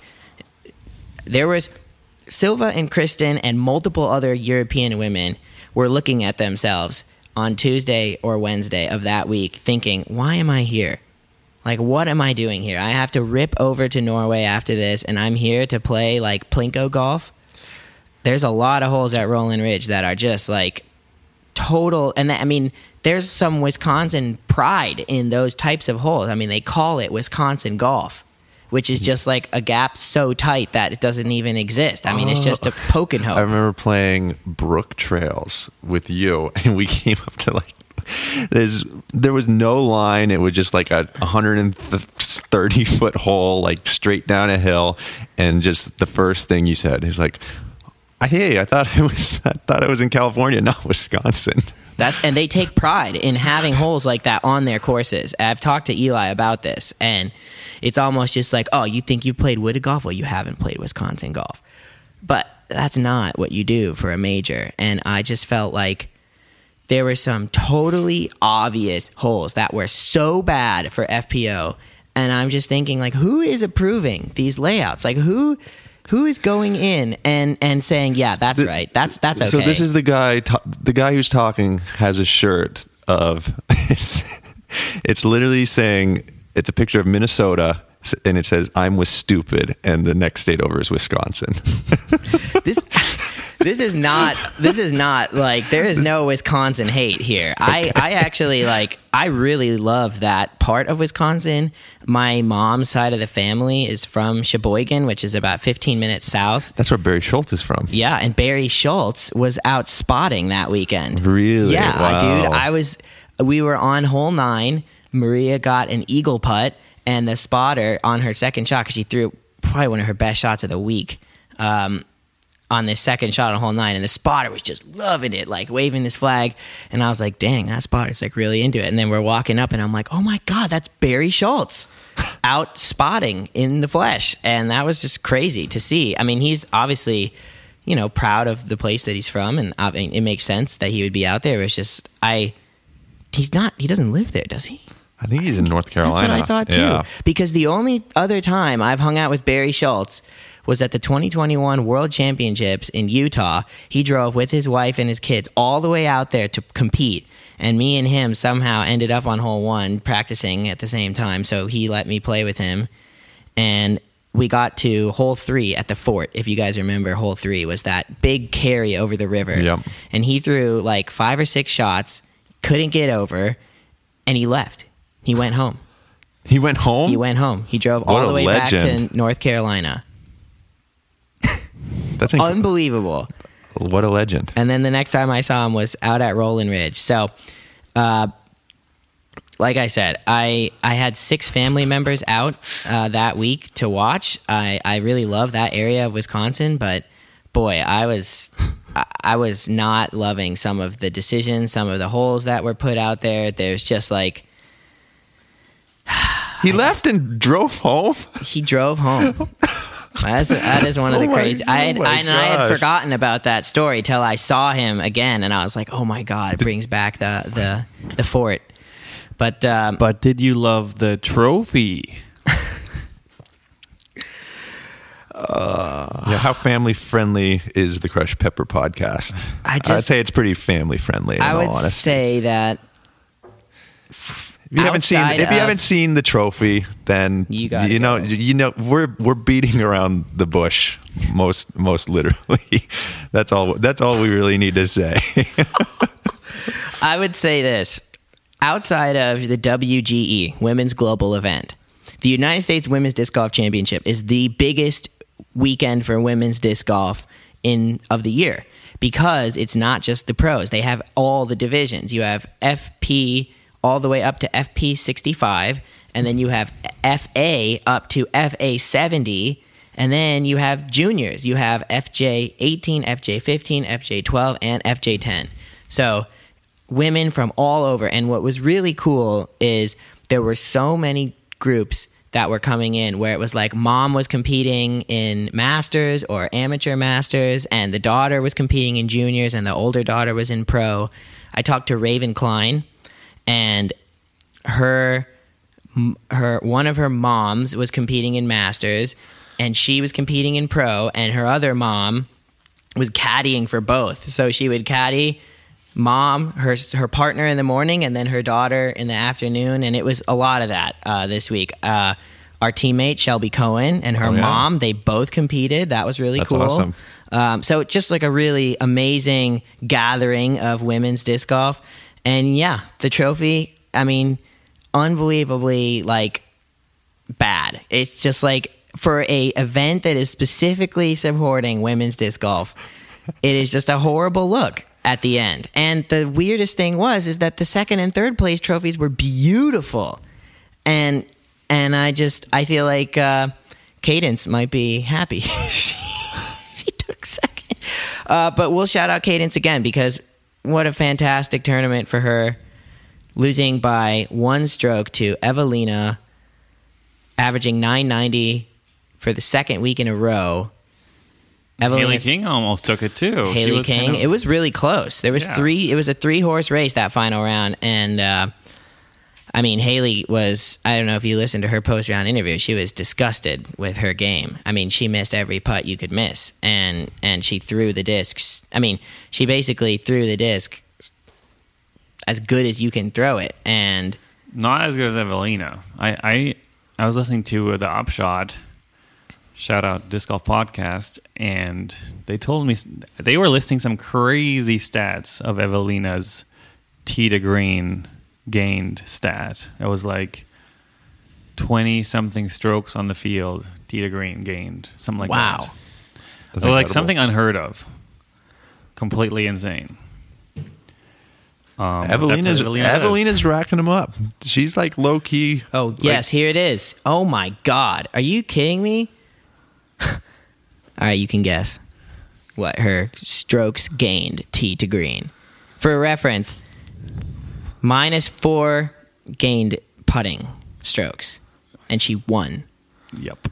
there was Silva and Kristen and multiple other European women were looking at themselves on Tuesday or Wednesday of that week thinking, why am I here? Like, what am I doing here? I have to rip over to Norway after this, and I'm here to play, like, Plinko golf. There's a lot of holes at Roland Ridge that are just, like, total. And, that, I mean, there's some Wisconsin pride in those types of holes. I mean, they call it Wisconsin golf, which is just, like, a gap so tight that it doesn't even exist. I mean, it's just a poke and hope. I remember playing Brook Trails with you, and we came up to like there's there was no line. It was just like a one hundred thirty foot hole, like straight down a hill, and just the first thing you said is like, "Hey, I thought I was I thought I was in California, not Wisconsin." That, and they take pride in having holes like that on their courses. I've talked to Eli about this, and it's almost just like, oh, you think you've played wooded golf? Well, you haven't played Wisconsin golf. But that's not what you do for a major. And I just felt like there were some totally obvious holes that were so bad for F P O. And I'm just thinking, like, who is approving these layouts? Like, who who is going in and, and saying, yeah, that's The- right. That's that's okay. So this is the guy. Ta- the guy who's talking has a shirt of. It's, it's literally saying it's a picture of Minnesota, and it says "I'm with stupid," and the next state over is Wisconsin. this this is not this is not like there is no Wisconsin hate here. I, I actually like I really love that part of Wisconsin. My mom's side of the family is from Sheboygan, which is about fifteen minutes south. That's where Barry Schultz is from. Yeah, and Barry Schultz was out spotting that weekend. Really? Yeah, Wow. dude. I was we were on hole nine. Maria got an eagle putt, and the spotter on her second shot, because she threw probably one of her best shots of the week, um, on this second shot on hole nine, and the spotter was just loving it, like waving this flag, and I was like, dang, that spotter's like really into it. And then we're walking up, and I'm like, oh my god, that's Barry Schultz out spotting in the flesh, and that was just crazy to see. I mean, he's obviously, you know, proud of the place that he's from, and I mean, it makes sense that he would be out there. It's just I, he's not, he doesn't live there, does he? I think he's in North Carolina. That's what I thought too. Yeah. Because the only other time I've hung out with Barry Schultz was at the twenty twenty-one World Championships in Utah. He drove with his wife and his kids all the way out there to compete. And me and him somehow ended up on hole one practicing at the same time. So he let me play with him. And we got to hole three at the fort. If you guys remember, hole three was that big carry over the river. Yep. And he threw like five or six shots, couldn't get over, and he left. He went home. He went home? He went home. He drove What all a the way back legend. to North Carolina. That's inc- Unbelievable. What a legend. And then the next time I saw him was out at Roland Ridge. So, uh, like I said, I, I had six family members out uh, that week to watch. I, I really love that area of Wisconsin, but boy, I was I, I was not loving some of the decisions, some of the holes that were put out there. There's just like He left and drove home? he drove home. That's, that is one of the Oh my- crazy. I had, oh my I, and I had gosh. forgotten about that story till I saw him again, and I was like, "Oh my god!" It brings back the the the fort. But um, But did you love the trophy? Yeah, how family friendly is the Crushed Pepper podcast? I I'd just- say it's pretty family friendly. In I would all honesty. say that if you haven't seen outside if you of- haven't seen the trophy, then You gotta you know go. you know we're we're beating around the bush most most literally. That's all. That's all we really need to say. I would say this: outside of the W G E, Women's Global Event, the United States Women's Disc Golf Championship is the biggest weekend for women's disc golf in of the year, because it's not just the pros. They have all the divisions. You have F P all the way up to F P sixty-five, and then you have F A up to F A seventy, and then you have juniors. You have F J eighteen, F J fifteen, F J twelve, and F J ten. So women from all over. And what was really cool is there were so many groups that were coming in where it was like mom was competing in masters or amateur masters, and the daughter was competing in juniors, and the older daughter was in pro. I talked to Raven Klein, and her her one of her moms was competing in masters, and she was competing in pro, and her other mom was caddying for both. So she would caddy mom, her her partner in the morning, and then her daughter in the afternoon, and it was a lot of that uh, this week. Uh, our teammate Shelby Cohen and her Oh, yeah. mom, they both competed. That was really That's cool. awesome. Um, so just like a really amazing gathering of women's disc golf. And yeah, the trophy, I mean, unbelievably like bad. It's just like for a event that is specifically supporting women's disc golf, it is just a horrible look at the end. And the weirdest thing was is that the second and third place trophies were beautiful. And and I just I feel like uh, Cadence might be happy. she, she took second. Uh, but we'll shout out Cadence again, because what a fantastic tournament for her, losing by one stroke to Evelina, averaging nine ninety for the second week in a row. Haley Evelina's- King almost took it too. She Haley was King. kind of- It was really close. There was Yeah. three. It was a three horse race that final round, and uh, I mean Haley was. I don't know if you listened to her post round interview. She was disgusted with her game. I mean, she missed every putt you could miss, and and she threw the discs. I mean, she basically threw the disc as good as you can throw it, and not as good as Evelina. I I, I was listening to the Upshot. Shout out Disc Golf Podcast, and they told me they were listing some crazy stats of Evelina's tee to green gained stat. It was like twenty something strokes on the field, tee to green gained, something like wow. that. That's So like incredible. something unheard of, completely insane. Um, but that's Evelina's what Evelina does. Evelina's racking them up. She's like low key. Oh like, yes, here it is. Oh my God, are you kidding me? All right, you can guess what her strokes gained tee to green. For reference, minus four gained putting strokes, and she won. Yep.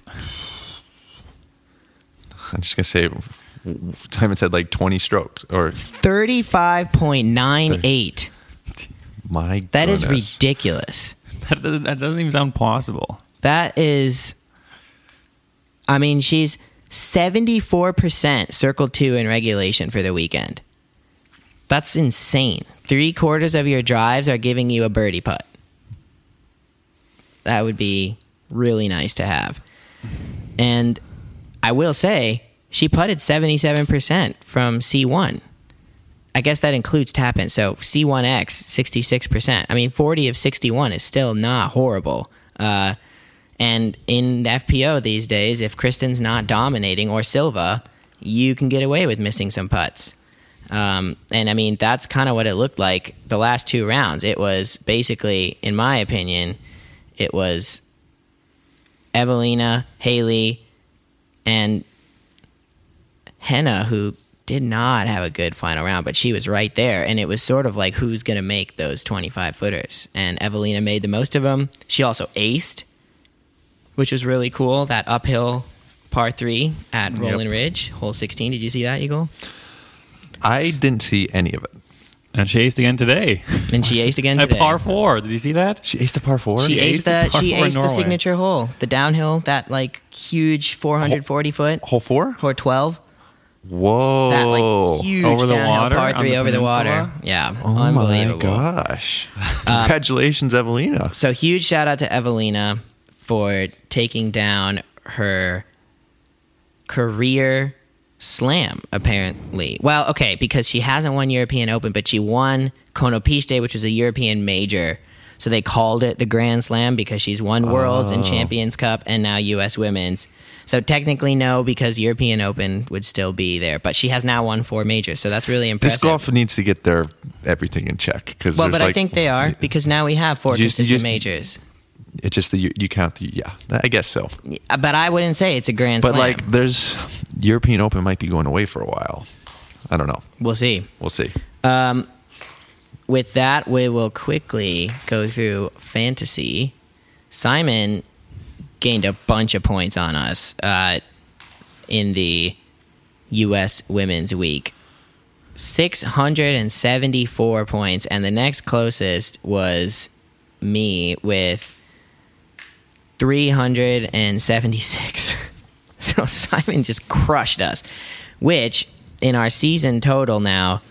I'm just gonna say, Simon said like twenty strokes, or thirty-five point nine eight. my That is goodness. ridiculous. That doesn't, that doesn't even sound possible. That is, I mean, she's seventy-four percent circle two in regulation for the weekend. That's insane. Three quarters of your drives are giving you a birdie putt. That would be really nice to have. And I will say, she putted seventy-seven percent from C one. I guess that includes tap-in. So C one X, sixty-six percent. I mean, forty of sixty-one is still not horrible. Uh, and in the F P O these days, if Kristen's not dominating, or Silva, you can get away with missing some putts. Um, and I mean, that's kind of what it looked like the last two rounds. It was basically, in my opinion, it was Evelina, Haley, and Henna, who did not have a good final round, but she was right there. And it was sort of like, who's going to make those twenty-five footers? And Evelina made the most of them. She also aced, which was really cool. That uphill par three at Rolling Yep. Ridge, hole sixteen. Did you see that, Eagle? I didn't see any of it. And she aced again today. And she aced again At today. par four. Did you see that? She aced the par four. She She aced aced the the par she four in aced the Norway. signature hole, the downhill, that like huge four hundred forty foot, Hole four. or twelve. Whoa! That like huge Over the downhill water, par on three the over the water. peninsula? Yeah, Oh unbelievable. my gosh! Congratulations, Evelina. So huge shout out to Evelina for taking down her career slam, apparently. Well, okay, because she hasn't won European Open, but she won Konopiste, which was a European major. So they called it the Grand Slam because she's won Worlds and Oh. Champions Cup and now U S Women's. So technically no, because European Open would still be there. But she has now won four majors, so that's really impressive. Disc golf needs to get their everything in check because well, but I think they are, because now we have four You just- you consistent just- majors. it's just the you, you count the yeah. I guess so. But I wouldn't say it's a Grand But Slam. like, there's European Open might be going away for a while. I don't know. We'll see. We'll see. Um, with that, we will quickly go through fantasy. Simon gained a bunch of points on us uh, in the U S Women's Week. six hundred seventy-four points, and the next closest was me with three hundred seventy-six. So Simon just crushed us, which in our season total now,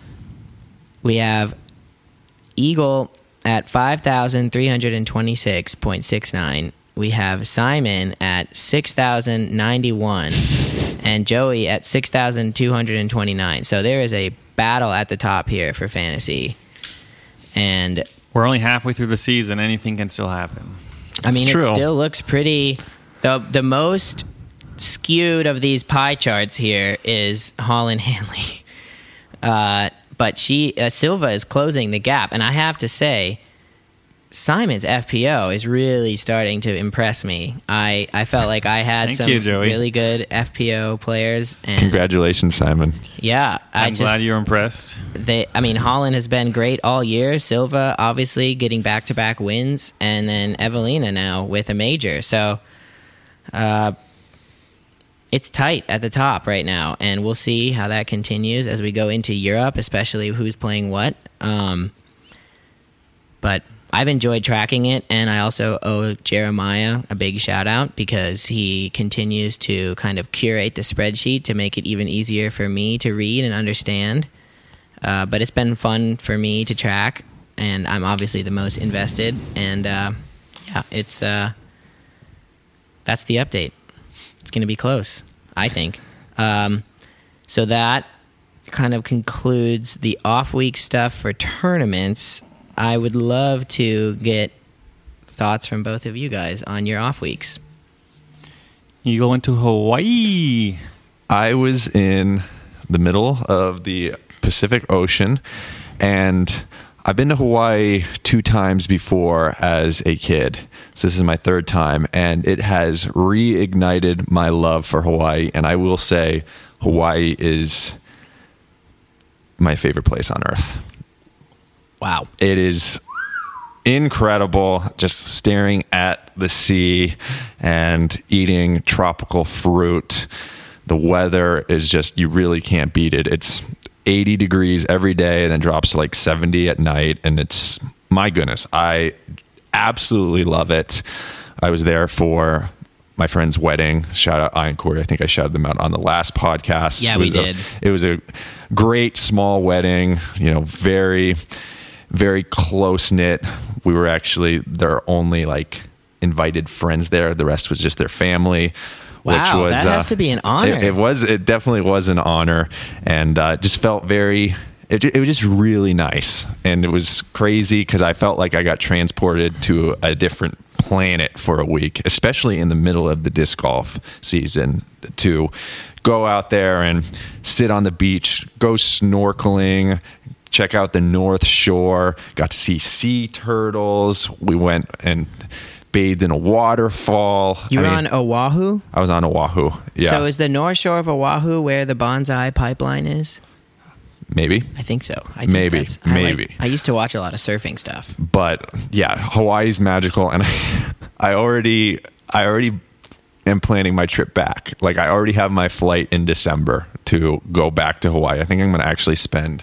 we have Eagle at five thousand three hundred twenty-six point six nine. We have Simon at six thousand ninety-one and Joey at six thousand two hundred twenty-nine. So there is a battle at the top here for fantasy. And We're only halfway through the season. Anything can still happen. I mean, It's it true. still looks pretty. The the most skewed of these pie charts here is Holland Hanley, uh, but she uh, Silva is closing the gap, and I have to say, Simon's F P O is really starting to impress me. I, I felt like I had Thank some you, Joey. really good F P O players, and Congratulations, Simon. yeah, I I'm just glad you're impressed. they I mean Holland has been great all year. Silva obviously getting back-to-back wins, and then Evelina now with a major. So uh it's tight at the top right now, and we'll see how that continues as we go into Europe, especially who's playing what. Um, but I've enjoyed tracking it, and I also owe Jeremiah a big shout out because he continues to kind of curate the spreadsheet to make it even easier for me to read and understand. Uh, but it's been fun for me to track, and I'm obviously the most invested. And uh, yeah, it's uh, that's the update. It's going to be close, I think. Um, so that kind of concludes the off-week stuff for tournaments. I would love to get thoughts from both of you guys on your off weeks. You go into Hawaii. I was in the middle of the Pacific Ocean, and I've been to Hawaii two times before as a kid. So this is my third time, and it has reignited my love for Hawaii. And I will say Hawaii is my favorite place on earth. Wow. It is incredible just staring at the sea and eating tropical fruit. The weather is just, you really can't beat it. It's eighty degrees every day and then drops to like seventy at night. And it's, my goodness, I absolutely love it. I was there for my friend's wedding. Shout out Ian Corey. I think I shouted them out on the last podcast. Yeah, it we was a, did. It was a great small wedding, you know, very, very close knit. We were actually their only like invited friends there. The rest was just their family. Wow, which was, that has uh, to be an honor. It, it was. It definitely was an honor, and uh, just felt very. It, it was just really nice, and it was crazy because I felt like I got transported to a different planet for a week, especially in the middle of the disc golf season. To go out there and sit on the beach, go snorkeling, check out the North Shore, got to see sea turtles. We went and bathed in a waterfall. You were I mean, on Oahu? I was on Oahu. Yeah. So is the North Shore of Oahu where the Bonsai Pipeline is? Maybe. I think so. I think Maybe. that's- I Maybe. like- I used to watch a lot of surfing stuff. But yeah, Hawaii's magical, and I, I already, I already am planning my trip back. Like I already have my flight in December to go back to Hawaii. I think I'm going to actually spend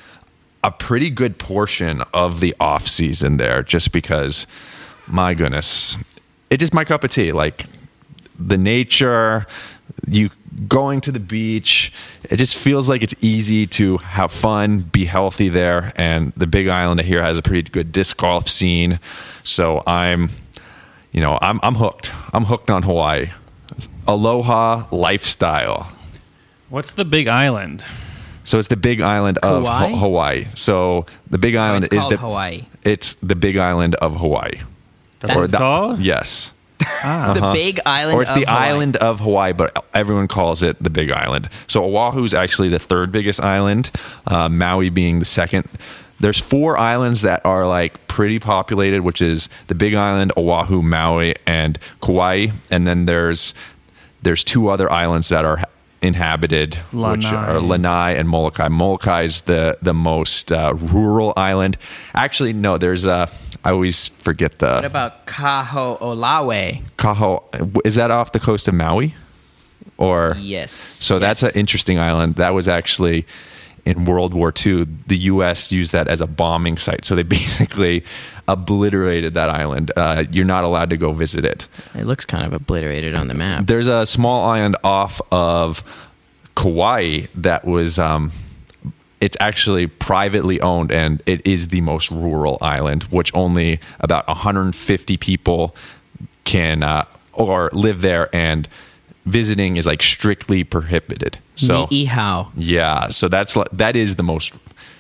a pretty good portion of the off season there, just because, my goodness, it's just my cup of tea. Like the nature, you going to the beach, it just feels like it's easy to have fun, be healthy there. And the Big Island here has a pretty good disc golf scene. So I'm, you know, I'm, I'm hooked. I'm hooked on Hawaii. Aloha lifestyle. What's the Big Island? So it's the Big Island of Kauai? Ha- Hawaii. So the Big Island it's is called the Hawaii. It's the Big Island of Hawaii. That's Or what it's the- called? Yes. Ah. The Big Island Or it's of the Hawaii. island of Hawaii, but everyone calls it the Big Island. So Oahu is actually the third biggest island, uh, Maui being the second. There's four islands that are like pretty populated, which is the Big Island, Oahu, Maui, and Kauai. And then there's there's two other islands that are inhabited, which Lanai. are Lanai and Molokai. Molokai is the the most uh, rural island. Actually, no, there's uh, I always forget the What about Kaho'olawe? Kaho. Is that off the coast of Maui? Or Yes. so that's yes. an interesting island. That was actually in World War Two. The U S used that as a bombing site. So they basically obliterated that island. Uh, you're not allowed to go visit it. It looks kind of obliterated on the map. There's a small island off of Kauai that was, um, it's actually privately owned, and it is the most rural island, which only about one hundred fifty people can uh, or live there, and visiting is like strictly prohibited. So Ni'ihau. yeah, so that's li- that is the most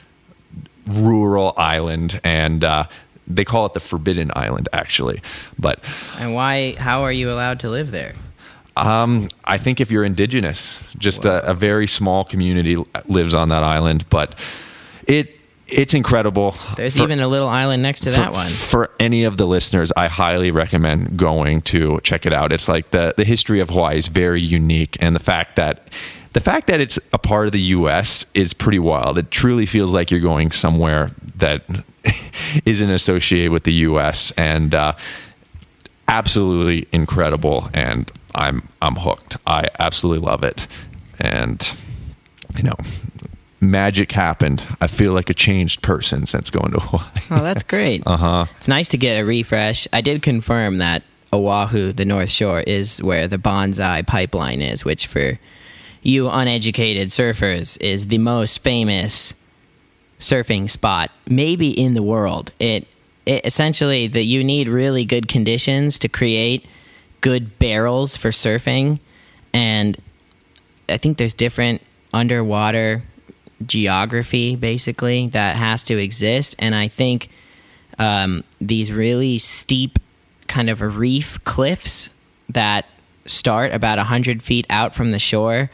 rural island, and uh, they call it the Forbidden Island, actually. But And why? How are you allowed to live there? um, I think if you're indigenous, just a, a very small community lives on that island. But it it's incredible. There's For- even a little island next to for, that one. For any of the listeners, I highly recommend going to check it out. It's like the the history of Hawaii is very unique, and the fact that the fact that it's a part of the U S is pretty wild. It truly feels like you're going somewhere that isn't associated with the U S, and uh, absolutely incredible. And I'm I'm hooked. I absolutely love it, and you know, magic happened. I feel like a changed person since going to Hawaii. Oh, that's great. Uh-huh. It's nice to get a refresh. I did confirm that Oahu, the North Shore, is where the Bonsai Pipeline is, which for you uneducated surfers is the most famous surfing spot maybe in the world. It, it essentially that you need really good conditions to create good barrels for surfing, and I think there's different underwater geography basically that has to exist, and I think um, these really steep kind of reef cliffs that start about one hundred feet out from the shore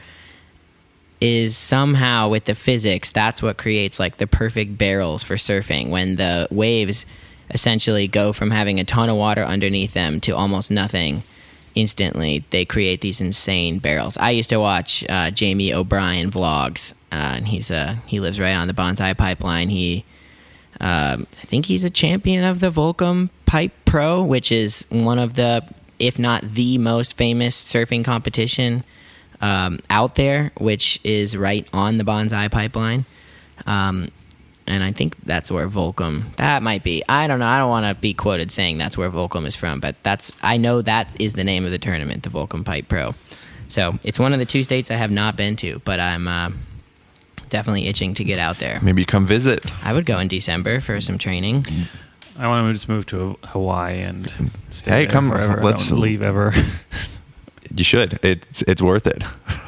is somehow with the physics, that's what creates like the perfect barrels for surfing. When the waves essentially go from having a ton of water underneath them to almost nothing instantly, they create these insane barrels. I used to watch uh, Jamie O'Brien vlogs, uh, and he's a, he lives right on the Bonsai Pipeline. He, um, I think he's a champion of the Volcom Pipe Pro, which is one of the, if not the most famous surfing competition um, out there, which is right on the Bonsai Pipeline. Um, and I think that's where Volcom, that might be. I don't know. I don't want to be quoted saying that's where Volcom is from, but that's, I know that is the name of the tournament, the Volcom Pipe Pro. So it's one of the two states I have not been to, but I'm uh, definitely itching to get out there. Maybe come visit. I would go in December for some training. I want to just move to Hawaii and stay Hey, there come- forever. let's- I don't leave ever. You should. It's it's worth it.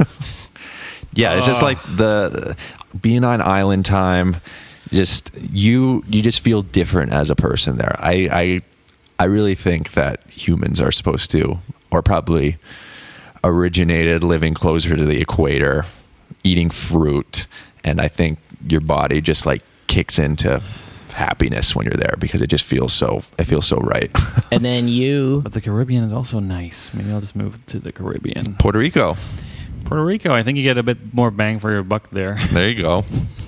Yeah, it's just Oh. like the being on island time. Just you you just feel different as a person there. I I I really think that humans are supposed to, or probably originated living closer to the equator, eating fruit, and I think your body just like kicks into happiness when you're there because it just feels so it feels so right. And then you, But the Caribbean is also nice. Maybe I'll just move to the Caribbean. Puerto Rico. Puerto Rico, I think you get a bit more bang for your buck there. There you go.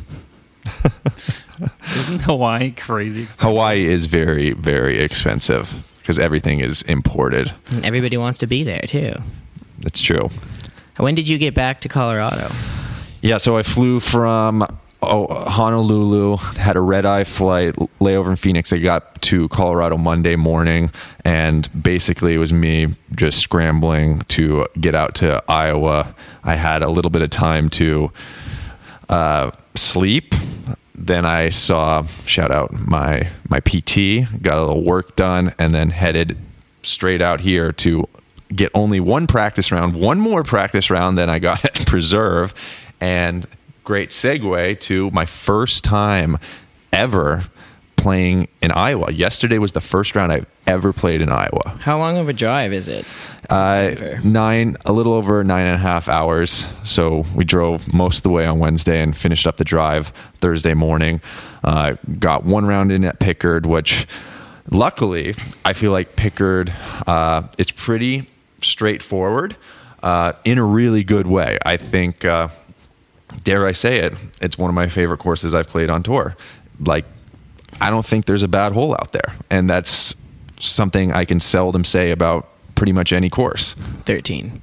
Isn't Hawaii crazy expensive? Hawaii is very, very expensive because everything is imported. everybody wants to be there too. That's true. When did you get back to Colorado? Yeah, so I flew from oh, Honolulu, had a red-eye flight, layover in Phoenix. I got to Colorado Monday morning, and basically it was me just scrambling to get out to Iowa. I had a little bit of time to uh, sleep. Then I saw, shout out my my P T, got a little work done, and then headed straight out here to get only one practice round, one more practice round than I got at Preserve, and great segue to my first time ever playing in Iowa. Yesterday was the first round I've ever played in Iowa. How long of a drive is it? Uh, Denver. nine, a little over nine and a half hours. So we drove most of the way on Wednesday and finished up the drive Thursday morning. Uh, got one round in at Pickard, which luckily I feel like Pickard, uh, it's pretty straightforward uh, in a really good way. I think, uh, dare I say it, it's one of my favorite courses I've played on tour. Like, I don't think there's a bad hole out there. And that's something I can seldom say about pretty much any course. thirteen.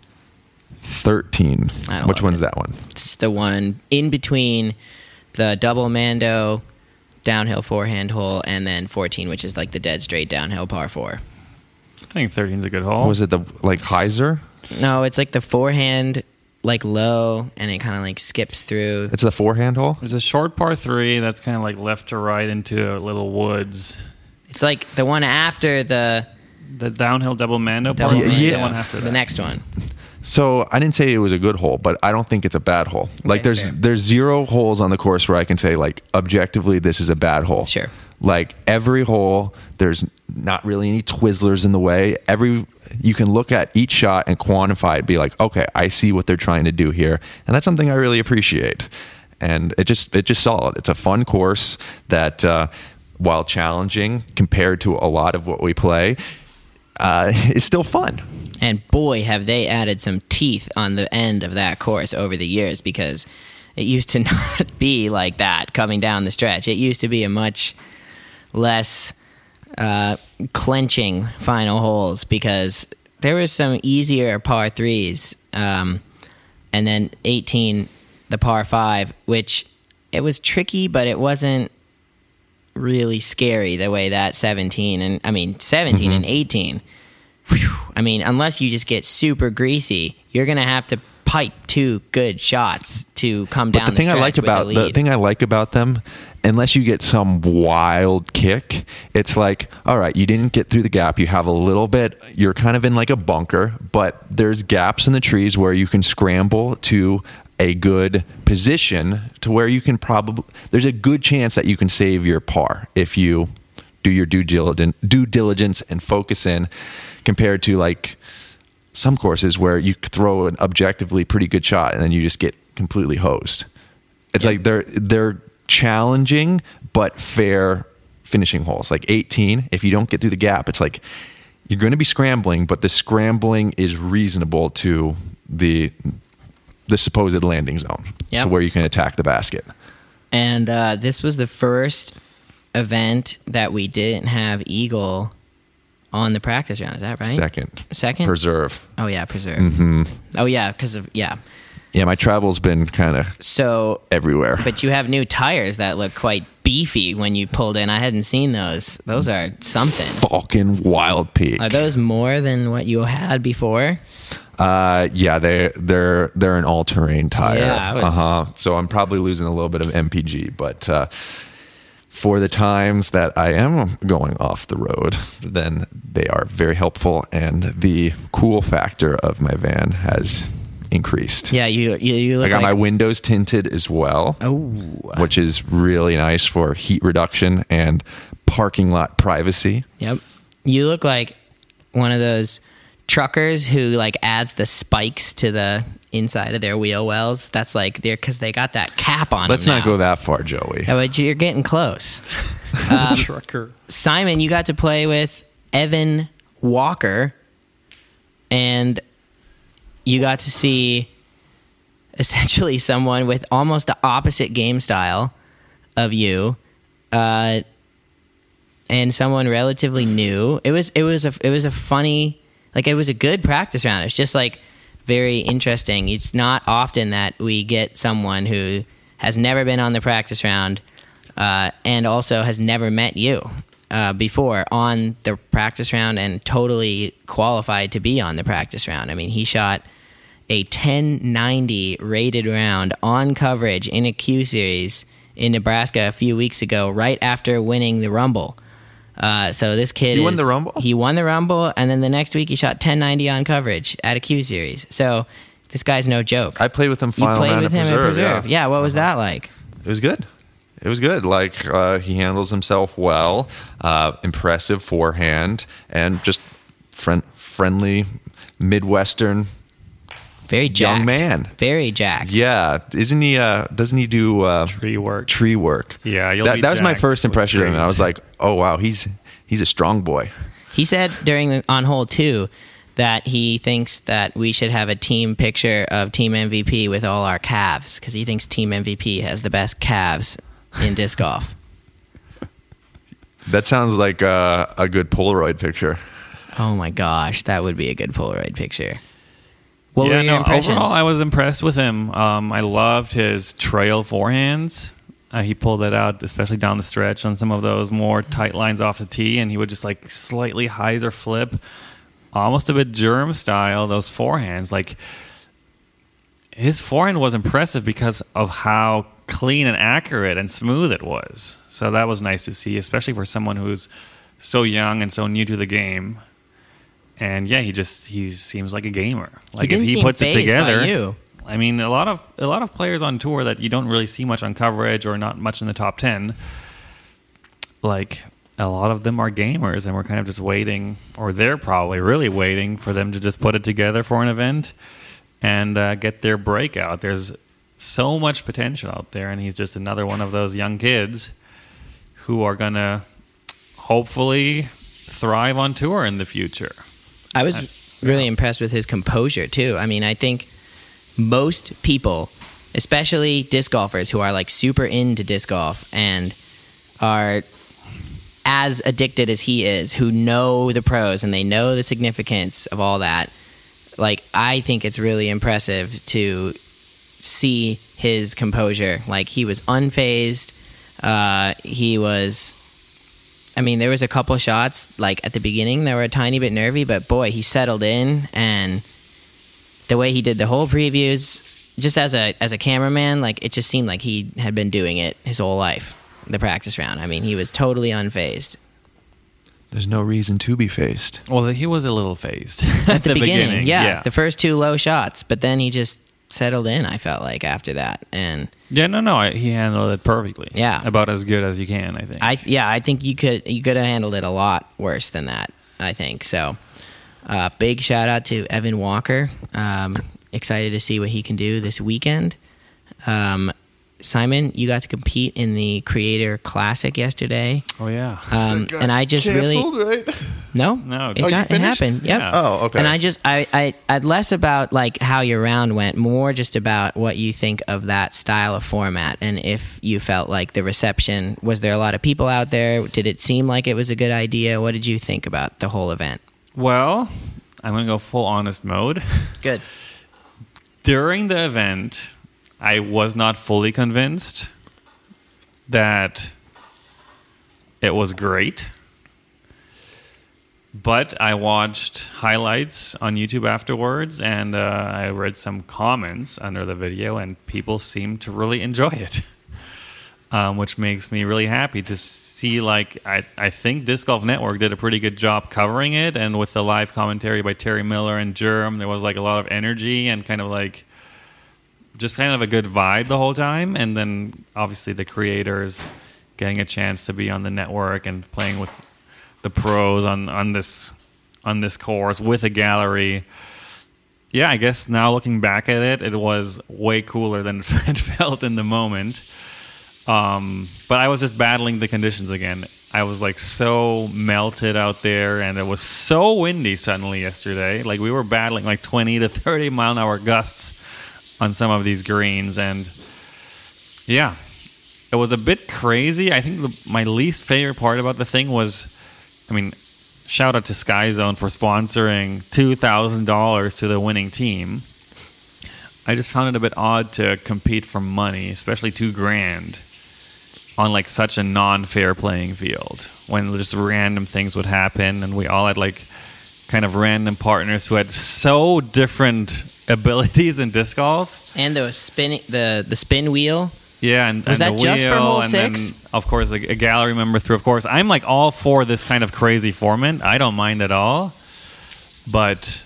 thirteen. I don't Which love one's it. that one? It's the one in between the double Mando downhill forehand hole and then fourteen, which is like the dead straight downhill par four. I think thirteen is a good hole. Was it the, like, Heiser? No, it's like the forehand like low and it kind of like skips through. It's the forehand hole? There's a short par three that's kind of like left to right into a little woods. It's like the one after the The downhill double Mando par double three, yeah. the one after the that. next one. So I didn't say it was a good hole, but I don't think it's a bad hole. Like Okay, there's fair. there's zero holes on the course where I can say like objectively this is a bad hole. Sure. Like every hole, there's not really any Twizzlers in the way. Every you can look at each shot and quantify it, be like, okay, I see what they're trying to do here, and that's something I really appreciate. And it just it just solid. It's a fun course that, uh, while challenging compared to a lot of what we play, uh, is still fun. And boy, have they added some teeth on the end of that course over the years, because it used to not be like that coming down the stretch. It used to be a much less uh, clenching final holes because there was some easier par threes, um, and then eighteen, the par five, which it was tricky, but it wasn't really scary the way that seventeen and I mean seventeen mm-hmm. and eighteen. Whew, I mean, unless you just get super greasy, you're gonna have to pipe two good shots to come down. But the thing the I like about the, the thing I like about them, unless you get some wild kick, it's like, all right, you didn't get through the gap. You have a little bit. You're kind of in like a bunker, but there's gaps in the trees where you can scramble to a good position to where you can probably. There's a good chance that you can save your par if you do your due diligence, due diligence and focus in, compared to like some courses where you throw an objectively pretty good shot and then you just get completely hosed. It's yep. like they're they're challenging but fair finishing holes. Like eighteen, if you don't get through the gap, it's like you're going to be scrambling, but the scrambling is reasonable to the the supposed landing zone, yep. to where you can attack the basket. And uh, this was the first event that we didn't have eagle on the practice round. Is that right? Second. Second? Preserve. Oh, yeah, preserve. Mm-hmm. Oh, yeah, because of, yeah. Yeah, my travel's been kind of so everywhere. But you have new tires that look quite beefy when you pulled in. I hadn't seen those. Those are something. Falcon Wild Peak. Are those more than what you had before? Uh, yeah, they they're they're an all-terrain tire. Yeah, was... uh-huh. So I'm probably losing a little bit of M P G, but uh, for the times that I am going off the road, then they are very helpful, and the cool factor of my van has increased. Yeah, you you, you look I got like... my windows tinted as well, oh, which is really nice for heat reduction and parking lot privacy. Yep, you look like one of those truckers who like adds the spikes to the inside of their wheel wells. That's like they're because they got that cap on. Let's them not now. go that far, Joey. Yeah, but you're getting close. Um, trucker Simon, you got to play with Evan Walker, and you got to see essentially someone with almost the opposite game style of you, uh, and someone relatively new. It was it was a it was a funny. Like, it was a good practice round. It's just, like, very interesting. It's not often that we get someone who has never been on the practice round uh, and also has never met you uh, before on the practice round and totally qualified to be on the practice round. I mean, he shot a ten ninety rated round on coverage in a Q Series in Nebraska a few weeks ago, right after winning the Rumble. Uh, so this kid He is, won the Rumble? He won the Rumble, and then the next week he shot ten ninety on coverage at a Q Series. So this guy's no joke. I played with him You final played round with at him Preserve, at Preserve. Yeah, Yeah, what was uh-huh. that like? It was good. It was good. Like, uh, he handles himself well, uh, impressive forehand, and just friend, friendly Midwestern Very jacked. young man. Very jacked. Yeah, isn't he? Uh, doesn't he do uh, tree work. Tree work. Yeah, you'll that, be that was my jacked first with impression of him. I trees. was like, oh wow, he's he's a strong boy. He said during the, on hole two that he thinks that we should have a team picture of Team M V P with all our calves because he thinks Team M V P has the best calves in disc golf. That sounds like uh, a good Polaroid picture. Oh my gosh, that would be a good Polaroid picture. What yeah, were your no, impressions? overall, I was impressed with him. Um, I loved his trail forehands. Uh, he pulled that out, especially down the stretch on some of those more tight lines off the tee, and he would just like slightly hyzer flip, almost a bit germ style, those forehands. Like, his forehand was impressive because of how clean and accurate and smooth it was. So that was nice to see, especially for someone who's so young and so new to the game. And yeah, he just he seems like a gamer. Like, he if he seem puts it fazed by together. you. I mean, a lot of a lot of players on tour that you don't really see much on coverage or not much in the top ten. Like, a lot of them are gamers, and we're kind of just waiting, or they're probably really waiting for them to just put it together for an event and uh, get their breakout. There's so much potential out there, and he's just another one of those young kids who are gonna hopefully thrive on tour in the future. I was really impressed with his composure too. I mean, I think most people, especially disc golfers who are like super into disc golf and are as addicted as he is, who know the pros and they know the significance of all that. Like, I think it's really impressive to see his composure. Like, he was unfazed. Uh, he was, I mean, there was a couple shots, like, at the beginning that were a tiny bit nervy, but boy, he settled in, and the way he did the whole previews, just as a as a cameraman, like, it just seemed like he had been doing it his whole life, the practice round. I mean, he was totally unfazed. There's no reason to be faced. Well, he was a little phased At the, beginning, beginning. yeah, yeah. the first two low shots, but then he just settled in, I felt like, after that. And Yeah, no, no, I, he handled it perfectly. Yeah. About as good as you can, I think. I yeah, I think you could you could have handled it a lot worse than that, I think. So, uh, big shout out to Evan Walker. Um, excited to see what he can do this weekend. Um, Simon, you got to compete in the Creator Classic yesterday. oh, yeah. Um, and I just Canceled, really right? no, No. it, Oh, you got, it finished? happened. Yep. Yeah. Oh, okay. And I just I, I I'd less about like how your round went, more just about what you think of that style of format, and if you felt like the reception, was there a lot of people out there? Did it seem like it was a good idea? What did you think about the whole event? Well, I'm going to go full honest mode. Good. During the event, I was not fully convinced that it was great. But I watched highlights on YouTube afterwards, and uh, I read some comments under the video, and people seemed to really enjoy it, um, which makes me really happy to see. Like, I, I think Disc Golf Network did a pretty good job covering it, and with the live commentary by Terry Miller and Germ, there was like a lot of energy and kind of like just kind of a good vibe the whole time. And then obviously the creators getting a chance to be on the network and playing with the pros on, on this on this course with a gallery. Yeah, I guess now looking back at it, it was way cooler than it felt in the moment. Um, but I was just battling the conditions again. I was like so melted out there, and it was so windy suddenly yesterday. Like, we were battling like twenty to thirty mile an hour gusts on some of these greens, and yeah, it was a bit crazy. I think the, my least favorite part about the thing was, I mean, shout out to Sky Zone for sponsoring two thousand dollars to the winning team. I just found it a bit odd to compete for money, especially two grand, on like such a non-fair playing field when just random things would happen, and we all had like kind of random partners who had so different abilities in disc golf. And the spin the the spin wheel. Yeah, and, Was and that the just wheel, for hole and six? then of course a, a gallery member through. Of course, I'm like all for this kind of crazy format. I don't mind at all, but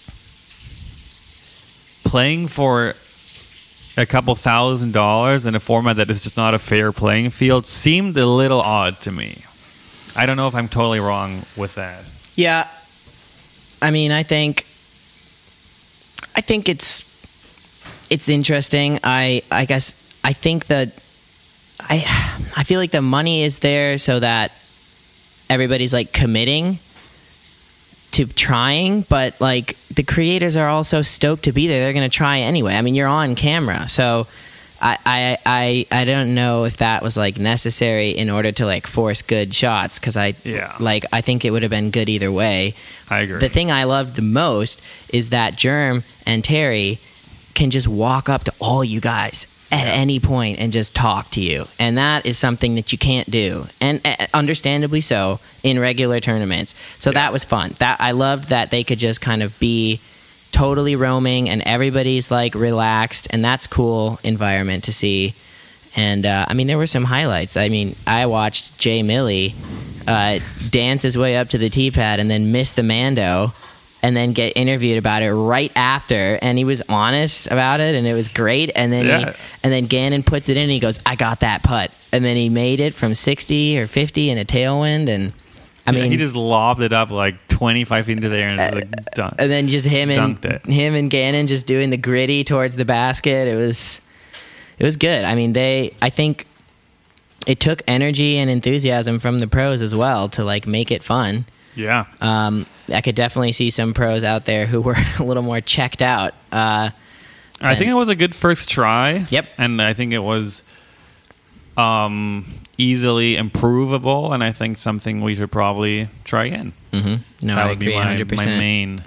playing for a couple thousand dollars in a format that is just not a fair playing field seemed a little odd to me. I don't know if I'm totally wrong with that. Yeah, I mean, I think, I think it's, it's interesting. I, I guess I think that I, I feel like the money is there so that everybody's like committing to trying, but like the creators are also stoked to be there. They're going to try anyway. I mean, you're on camera, so I, I, I, I don't know if that was like necessary in order to like force good shots, because I, Yeah. like, I think it would have been good either way. I agree. The thing I loved the most is that Germ and Terry can just walk up to all you guys at any point and just talk to you, and that is something that you can't do, and uh, understandably so, in regular tournaments. So that was fun. That I loved that they could just kind of be totally roaming, and everybody's like relaxed, and that's cool environment to see. And uh, I mean, there were some highlights. I mean, I watched Jay Milley uh, dance his way up to the tee pad and then miss the Mando, and then get interviewed about it right after, and he was honest about it, and it was great. And then Yeah. he, and then Gannon puts it in, and he goes, "I got that putt," and then he made it from sixty or fifty in a tailwind, and I Yeah, mean, he just lobbed it up like twenty-five feet into the air and just like done. and then just him and Dunked it. him and Gannon just doing the gritty towards the basket. It was it was good. I mean, they I think it took energy and enthusiasm from the pros as well to like make it fun. Yeah. Um, I could definitely see some pros out there who were a little more checked out. Uh, I think it was a good first try. Yep. And I think it was um, easily improvable, and I think something we should probably try in. Mm-hmm. No, that I would agree be my, one hundred percent. my main.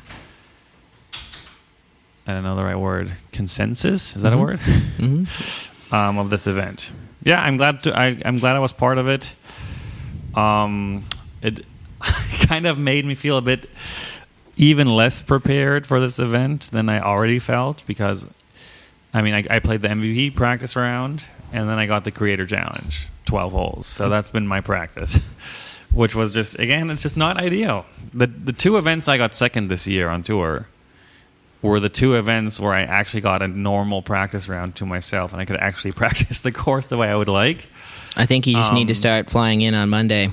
I don't know the right word. Consensus, is that Mhm. a word? Mm-hmm. um, of this event. Yeah, I'm glad to. I, I'm glad I was part of it. Um, it kind of made me feel a bit even less prepared for this event than I already felt, because I mean, I, I played the M V P practice round, and then I got the Creator Challenge, twelve holes. So that's been my practice, which was just, again, it's just not ideal. The the two events I got second this year on tour were the two events where I actually got a normal practice round to myself, and I could actually practice the course the way I would like. I think you just Um, need to start flying in on Monday.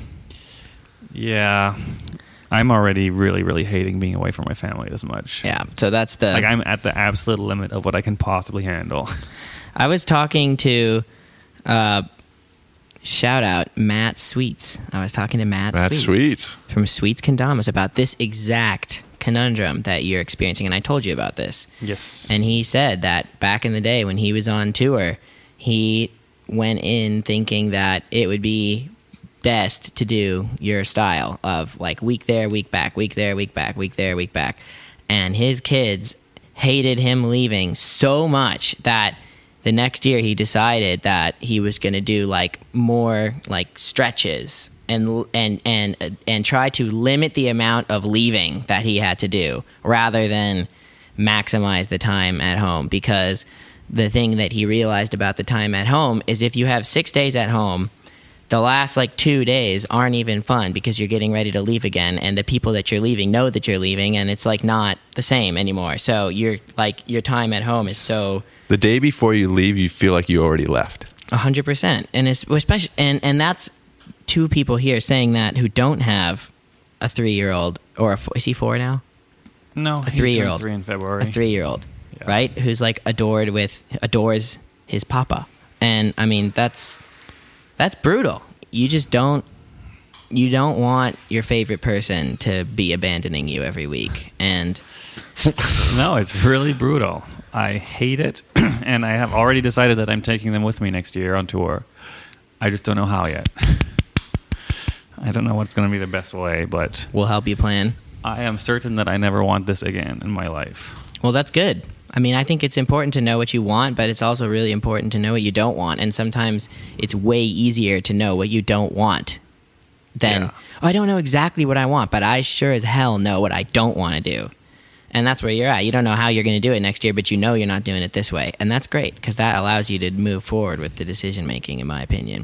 Yeah. I'm already really, really hating being away from my family this much. Yeah, so that's the... Like, I'm at the absolute limit of what I can possibly handle. I was talking to, uh, shout out, Matt Sweets. I was talking to Matt, That's Sweets sweet. from Sweets Condomus about this exact conundrum that you're experiencing, and I told you about this. Yes. And he said that back in the day when he was on tour, he went in thinking that it would be best to do your style of like week there, week back, week there, week back, week there, week back. And his kids hated him leaving so much that the next year he decided that he was going to do like more like stretches and and and and try to limit the amount of leaving that he had to do rather than maximize the time at home, because the thing that he realized about the time at home is if you have six days at home, the last like two days aren't even fun because you're getting ready to leave again, and the people that you're leaving know that you're leaving, and it's like not the same anymore. So you're like your time at home is so The day before you leave, you feel like you already left. a hundred percent, and it's especially and and that's two people here saying that who don't have a three year old or a four, is he four now? No, A three-year-old. Three in February. A three year old, Yeah. right? Who's like adored with adores his papa, and I mean that's. That's brutal. You just don't you don't want your favorite person to be abandoning you every week. And No, it's really brutal. I hate it, and I have already decided that I'm taking them with me next year on tour. I just don't know how yet. I don't know what's going to be the best way, but we'll help you plan. I am certain that I never want this again in my life. Well, that's good. I mean, I think it's important to know what you want, but it's also really important to know what you don't want. And sometimes it's way easier to know what you don't want than, Yeah. oh, I don't know exactly what I want, but I sure as hell know what I don't want to do. And that's where you're at. You don't know how you're going to do it next year, but you know you're not doing it this way. And that's great because that allows you to move forward with the decision making, in my opinion.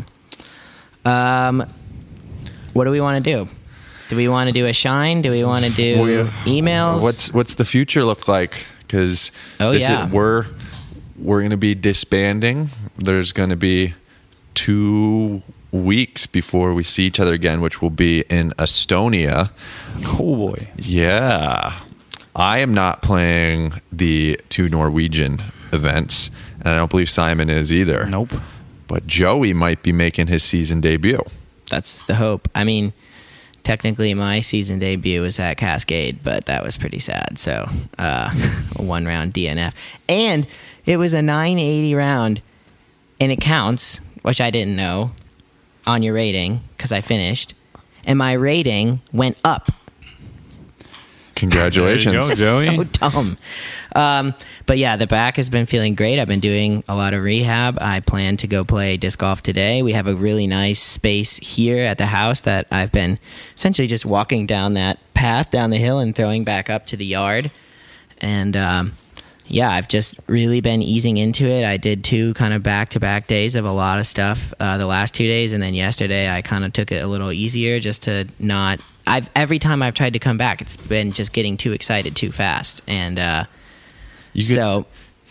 Um, what do we want to do? Do we want to do a shine? Do we want to do We- emails? What's what's the future look like? Because Oh, yeah. we're we're going to be disbanding. There's going to be two weeks before we see each other again, which will be in Estonia. Oh, boy. Yeah, I am not playing the two Norwegian events, and I don't believe Simon is either. Nope. But Joey might be making his season debut. That's the hope. I mean, technically my season debut was at Cascade, but that was pretty sad. So, uh, a one round D N F. And it was a nine eighty round, and it counts, which I didn't know, on your rating, because I finished. And my rating went up. Congratulations. There you go, Joey. So dumb. Um, but yeah, the back has been feeling great. I've been doing a lot of rehab. I plan to go play disc golf today. We have a really nice space here at the house that I've been essentially just walking down that path down the hill and throwing back up to the yard. And um, yeah, I've just really been easing into it. I did two kind of back-to-back days of a lot of stuff uh, the last two days, and then yesterday I kind of took it a little easier just to not. I've every time I've tried to come back, it's been just getting too excited too fast, and uh, You could- so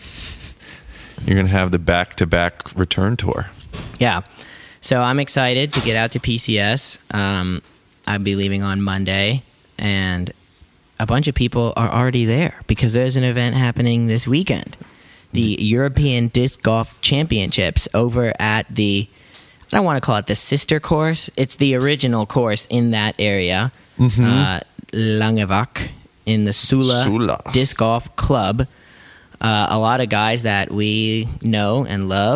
You're going to have the back-to-back return tour. yeah. So I'm excited to get out to P C S. Um, I'll be leaving on Monday, and a bunch of people are already there because there's an event happening this weekend. The European Disc Golf Championships over at the, I don't want to call it the sister course. It's the original course in that area, uh, Langevac, in the Sula, Sula. Disc Golf Club. Uh, a lot of guys that we know and love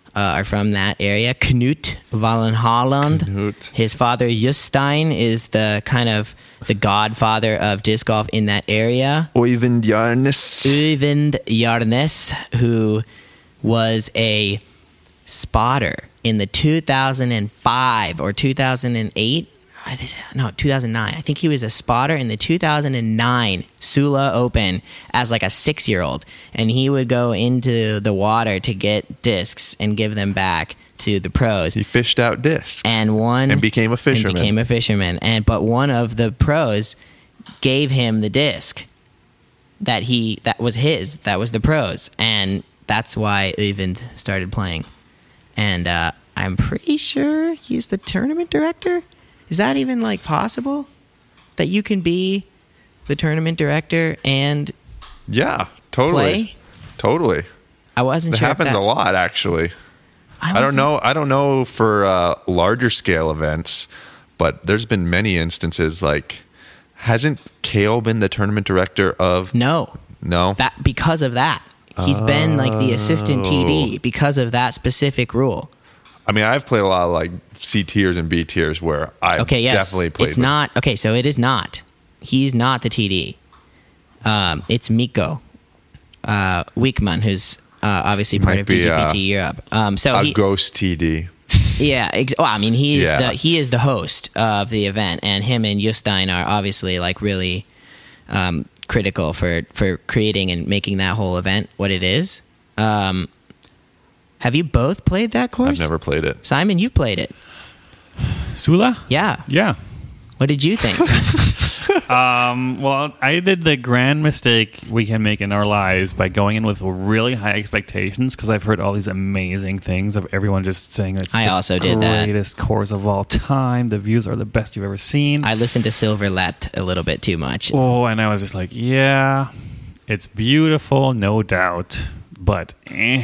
uh, are from that area. Knut Wallenholland. Knut. His father Jostein is the kind of the godfather of disc golf in that area. Oyvind Jarnes. Øyvind Jarnes, who was a spotter in the two thousand five or two thousand eight, no, two thousand nine. I think he was a spotter in the two thousand nine Sula Open as like a six-year-old, and he would go into the water to get discs and give them back to the pros. He fished out discs and one and became a fisherman. And became a fisherman, and but one of the pros gave him the disc that he that was his. That was the pros, and that's why Øyvind started playing. And uh, I'm pretty sure he's the tournament director. Is that even like possible that you can be the tournament director and yeah, totally, play? Totally. I wasn't That sure. happens if a that's, lot, actually. I, I don't wasn't- know. I don't know for uh, larger scale events, but there's been many instances. Like, hasn't Kale been the tournament director of? No, No. that because of that, he's been like the assistant T D because of that specific rule. I mean, I've played a lot of like C tiers and B tiers where I Okay, yes, definitely played. it's with- not okay. So it is not. He's not the T D. Um, it's Mikko uh, Wiekman, who's uh, obviously part Might of be, D G P T uh, Europe. Um, so a he, ghost T D. yeah, ex- well, I mean, he is Yeah. the he is the host of the event, and him and Jostein are obviously like really um, critical for for creating and making that whole event what it is. Um, have you both played that course? I've never played it. Simon, you've played it. Sula? Yeah. Yeah. What did you think? Um, well, I did the grand mistake we can make in our lives by going in with really high expectations because I've heard all these amazing things of everyone just saying it's I the also did that. greatest course of all time. The views are the best you've ever seen. I listened to Silverlet a little bit too much. Oh, and I was just like, yeah, it's beautiful, no doubt, but eh.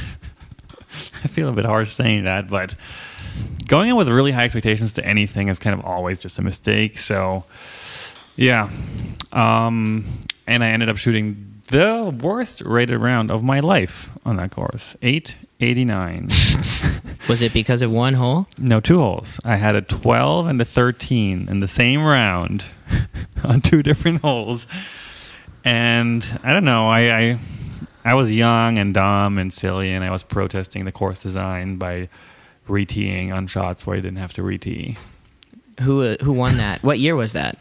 I feel a bit harsh saying that, but going in with really high expectations to anything is kind of always just a mistake. So, yeah. Um, and I ended up shooting the worst rated round of my life on that course, eight eighty-nine. Was it because of one hole? No, two holes. I had a twelve and a thirteen in the same round on two different holes. And I don't know, I, I I was young and dumb and silly, and I was protesting the course design by re-teeing on shots where I didn't have to re-tee. Who uh, who won that? What year was that?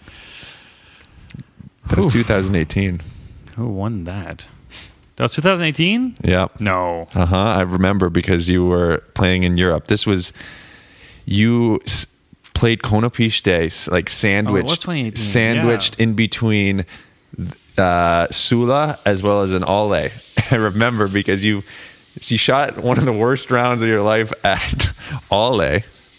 That was two thousand eighteen. Who won that? That was twenty eighteen? Yeah. No. Uh huh. I remember because you were playing in Europe. This was you s- played Konopiste, like sandwiched, Oh, it was twenty eighteen, sandwiched yeah. in between uh, Sula as well as an Ole. I remember because you you shot one of the worst rounds of your life at Ole,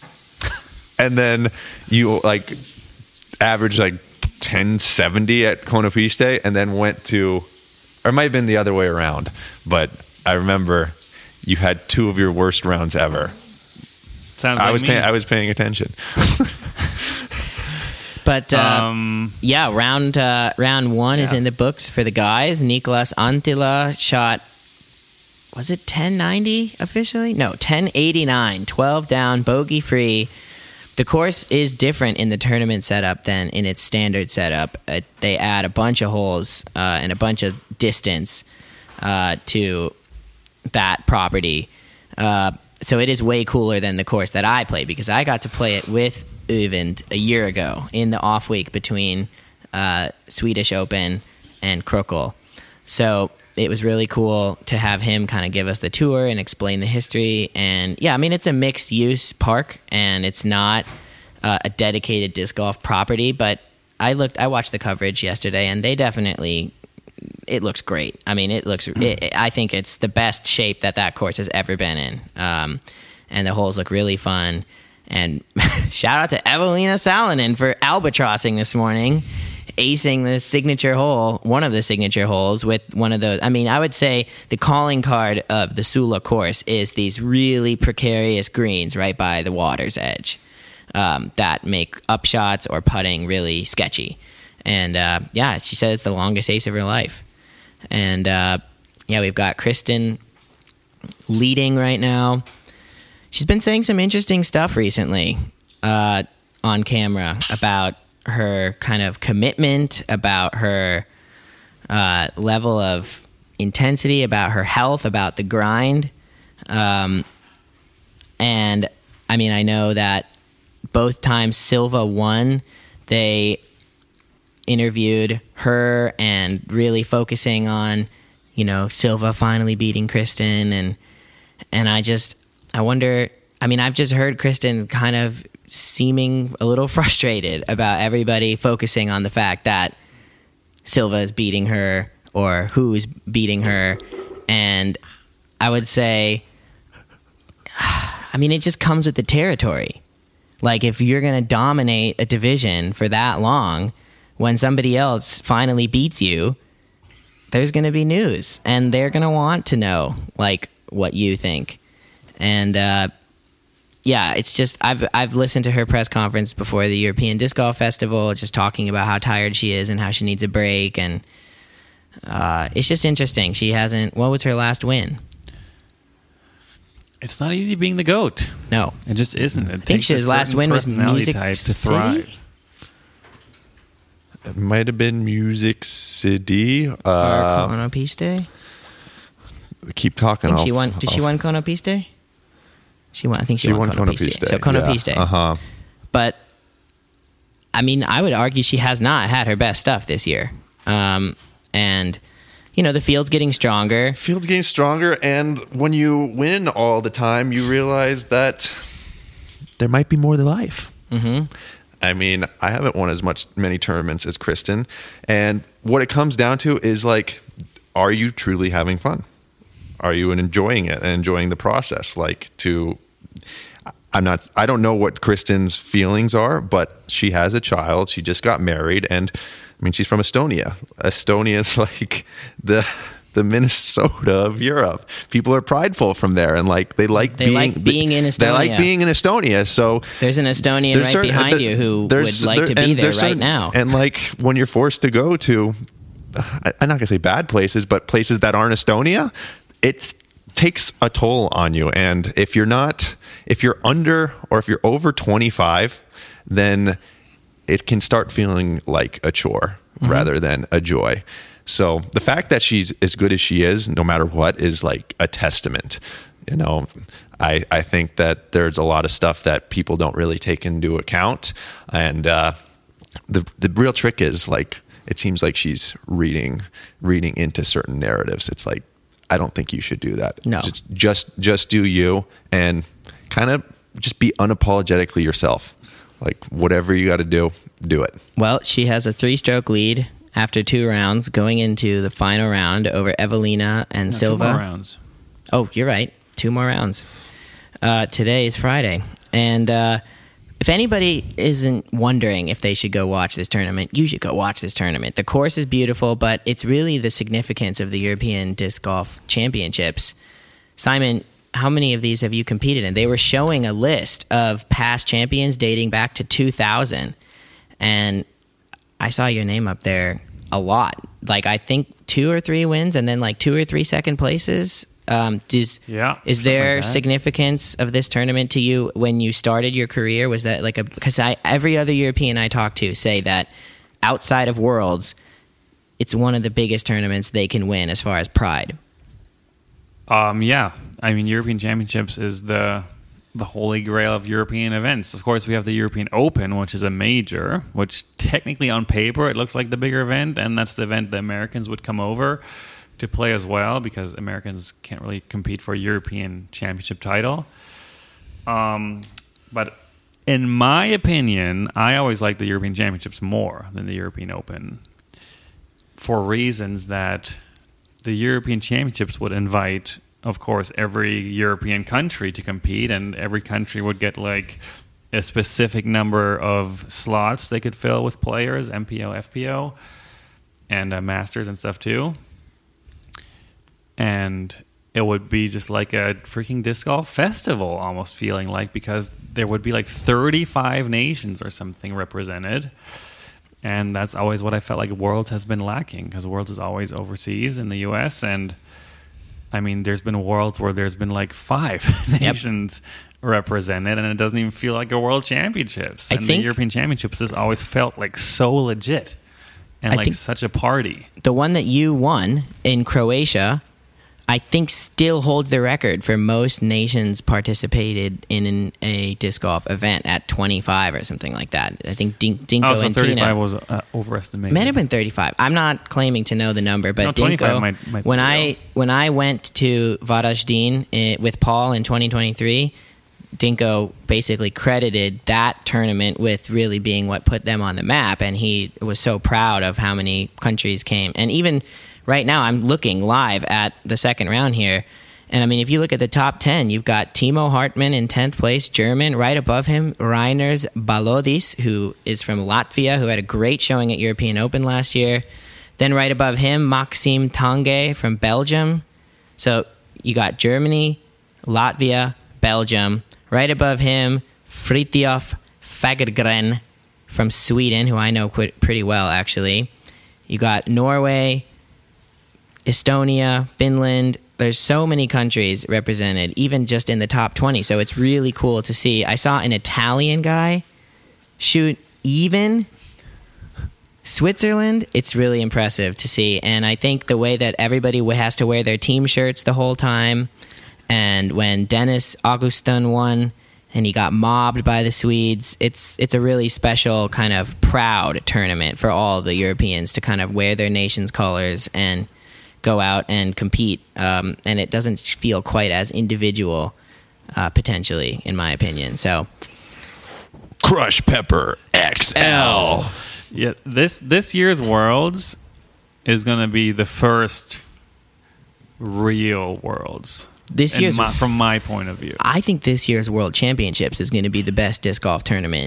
and then you like averaged like ten seventy at Konopiste, and then went to. Or it might have been the other way around, but I remember you had two of your worst rounds ever. Sounds I like was me. paying. I was paying attention. But uh, um, yeah, round uh, round one is Yeah. in the books for the guys. Nicolas Antila shot, was it ten ninety officially? No, ten eighty-nine, twelve down, bogey free. The course is different in the tournament setup than in its standard setup. Uh, they add a bunch of holes uh, and a bunch of distance uh, to that property. Uh, so it is way cooler than the course that I played because I got to play it with Øyvind a year ago in the off week between uh, Swedish Open and Krokkel. So it was really cool to have him kind of give us the tour and explain the history. And yeah, I mean, it's a mixed use park and it's not uh, a dedicated disc golf property, but I looked, I watched the coverage yesterday and they definitely, it looks great. I mean, it looks, it, I think it's the best shape that that course has ever been in. Um, and the holes look really fun. And shout out to Evelina Salonen for albatrossing this morning, acing the signature hole, one of the signature holes with one of those. I mean, I would say the calling card of the Sula course is these really precarious greens right by the water's edge um, that make upshots or putting really sketchy. And uh, yeah, she said it's the longest ace of her life. And uh, yeah, we've got Kristen leading right now. She's been saying some interesting stuff recently uh, on camera about her kind of commitment, about her uh, level of intensity, about her health, about the grind. Um, and I mean, I know that both times Silva won, they interviewed her and really focusing on, you know, Silva finally beating Kristen. And, and I just, I wonder, I mean, I've just heard Kristen kind of seeming a little frustrated about everybody focusing on the fact that Silva is beating her or who's beating her. And I would say, I mean, it just comes with the territory. Like, if you're going to dominate a division for that long, when somebody else finally beats you, there's going to be news. And they're going to want to know, like, what you think. And, uh, yeah, it's just, I've I've listened to her press conference before the European Disc Golf Festival, just talking about how tired she is and how she needs a break. And uh, it's just interesting. She hasn't, what was her last win? It's not easy being the GOAT. No. It just isn't. It I think his last win was Music type to City? thrive. It might have been Music City. Or Uh, Konopiste? keep talking. I think I'll- she won, did she I'll- win Konopiste? She won, I think she, She won, won Konopiste. Konopiste. So Konopiste. Yeah. Uh-huh. But, I mean, I would argue she has not had her best stuff this year. Um, and, you know, the field's getting stronger. Field's getting stronger, and when you win all the time, you realize that there might be more to life. Mm-hmm. I mean, I haven't won as much many tournaments as Kristen, and what it comes down to is, like, are you truly having fun? Are you enjoying it and enjoying the process? Like, to, I'm not, I don't know what Kristen's feelings are, but she has a child. She just got married, and I mean, she's from Estonia. Estonia is like the the Minnesota of Europe. People are prideful from there, and like they like They being like being in They like Estonia. being in Estonia. So There's an Estonian there's right certain- behind there- you who would there's- like there- to be and there there's right certain- now. And like when you're forced to go to, I- I'm not gonna say bad places, but places that aren't Estonia, it takes a toll on you. And if you're not, if you're under or if you're over twenty-five, then it can start feeling like a chore Mm-hmm. rather than a joy. So the fact that she's as good as she is, no matter what, is like a testament. You know, I, I think that there's a lot of stuff that people don't really take into account. And uh, the the real trick is, like, it seems like she's reading reading into certain narratives. It's like, I don't think you should do that. No. Just just, just do you, and kind of just be unapologetically yourself. Like, whatever you got to do, do it. Well, she has a three-stroke lead after two rounds, going into the final round over Evelina and No, Silva. Two more rounds. Oh, you're right. Two more rounds. Uh, today is Friday. And uh, if anybody isn't wondering if they should go watch this tournament, you should go watch this tournament. The course is beautiful, but it's really the significance of the European Disc Golf Championships. Simon, how many of these have you competed in? They were showing a list of past champions dating back to two thousand. And I saw your name up there a lot. Like, I think two or three wins and then like two or three second places. Um, does, Yeah, is something there like that. significance of this tournament to you when you started your career? Was that like a, because I, every other European I talk to say that outside of Worlds, it's one of the biggest tournaments they can win as far as pride. Um, yeah, I mean, European Championships is the the holy grail of European events. Of course, we have the European Open, which is a major, which technically on paper it looks like the bigger event, and that's the event the Americans would come over to play as well, because Americans can't really compete for a European Championship title. Um, but in my opinion, I always like the European Championships more than the European Open, for reasons that the European Championships would invite, of course, every European country to compete, and every country would get like a specific number of slots they could fill with players, M P O, F P O, and uh, Masters and stuff too. And it would be just like a freaking disc golf festival, almost feeling like, because there would be like thirty-five nations or something represented. And that's always what I felt like Worlds has been lacking, because Worlds is always overseas in the U S, and I mean, there's been worlds where there's been like five nations represented, and it doesn't even feel like a world championships. I and think- the European Championships has always felt like so legit and I like think- such a party. The one that you won in Croatia, I think still holds the record for most nations participated in an, a disc golf event at twenty-five or something like that. I think Din- Dinko Oh, so and thirty-five Tina was uh, overestimated. may have been thirty-five. I'm not claiming to know the number, but No, twenty-five Dinko, might- might be when real. I when I went to Varaždin eh, with Paul in twenty twenty-three, Dinko basically credited that tournament with really being what put them on the map, and he was so proud of how many countries came. And even right now, I'm looking live at the second round here, and I mean, if you look at the top ten, you've got Timo Hartmann in tenth place, German. Right above him, Reiners Balodis, who is from Latvia, who had a great showing at European Open last year. Then right above him, Maxime Tanguy from Belgium. So you got Germany, Latvia, Belgium. Right above him, Fritjof Fagergren from Sweden, who I know quite, pretty well, actually. You got Norway, Estonia, Finland. There's so many countries represented, even just in the top twenty. So it's really cool to see. I saw an Italian guy shoot even. Switzerland, it's really impressive to see. And I think the way that everybody has to wear their team shirts the whole time, and when Dennis Augustin won and he got mobbed by the Swedes, it's it's a really special kind of proud tournament for all the Europeans to kind of wear their nation's colors and go out and compete. Um, and it doesn't feel quite as individual, uh, potentially, in my opinion. So, Crush Pepper X L. Yeah, this this year's Worlds is going to be the first real Worlds. This in year's, my, from my point of view. I think this year's World Championships is going to be the best disc golf tournament,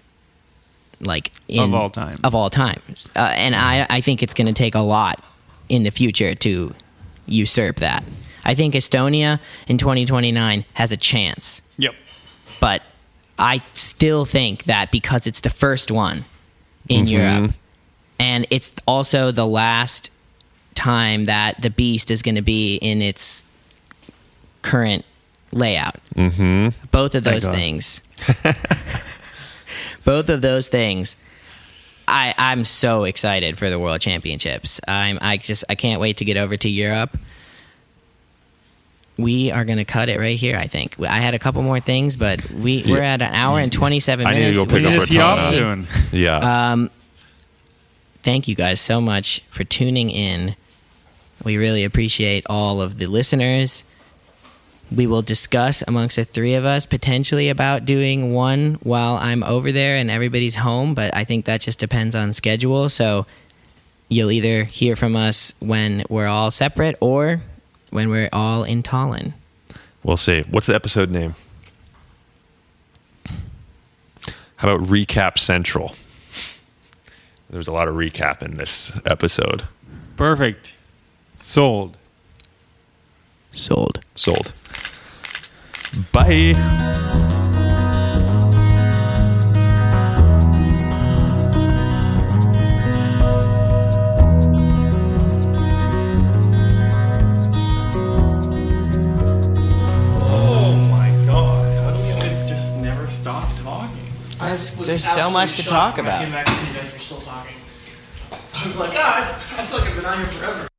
like in, Of all time. Of all time, uh, and I, I think it's going to take a lot in the future to usurp that. I think Estonia in twenty twenty-nine has a chance, Yep. but I still think that because it's the first one in Europe, and it's also the last time that the Beast is going to be in its current layout. Mm-hmm. Both of those God. things. Both of those things. I, I'm so excited for the World Championships. I'm I just I can't wait to get over to Europe. We are going to cut it right here, I think. I had a couple more things, but we, we're at an hour and twenty-seven I need to minutes. go pick We up need our to tee off Tana. soon. Yeah. um, thank you guys so much for tuning in. We really appreciate all of the listeners. We will discuss amongst the three of us potentially about doing one while I'm over there and everybody's home, but I think that just depends on schedule. So you'll either hear from us when we're all separate or when we're all in Tallinn. We'll see. What's the episode name? How about Recap Central? There's a lot of recap in this episode. Perfect. Sold. Sold. Sold. Bye. Oh my god. How do we always just never stop talking? I was there's so absolutely much to shocked talk when I about. came back and you guys were still talking. I was like, ah, I I feel like I've been on here forever.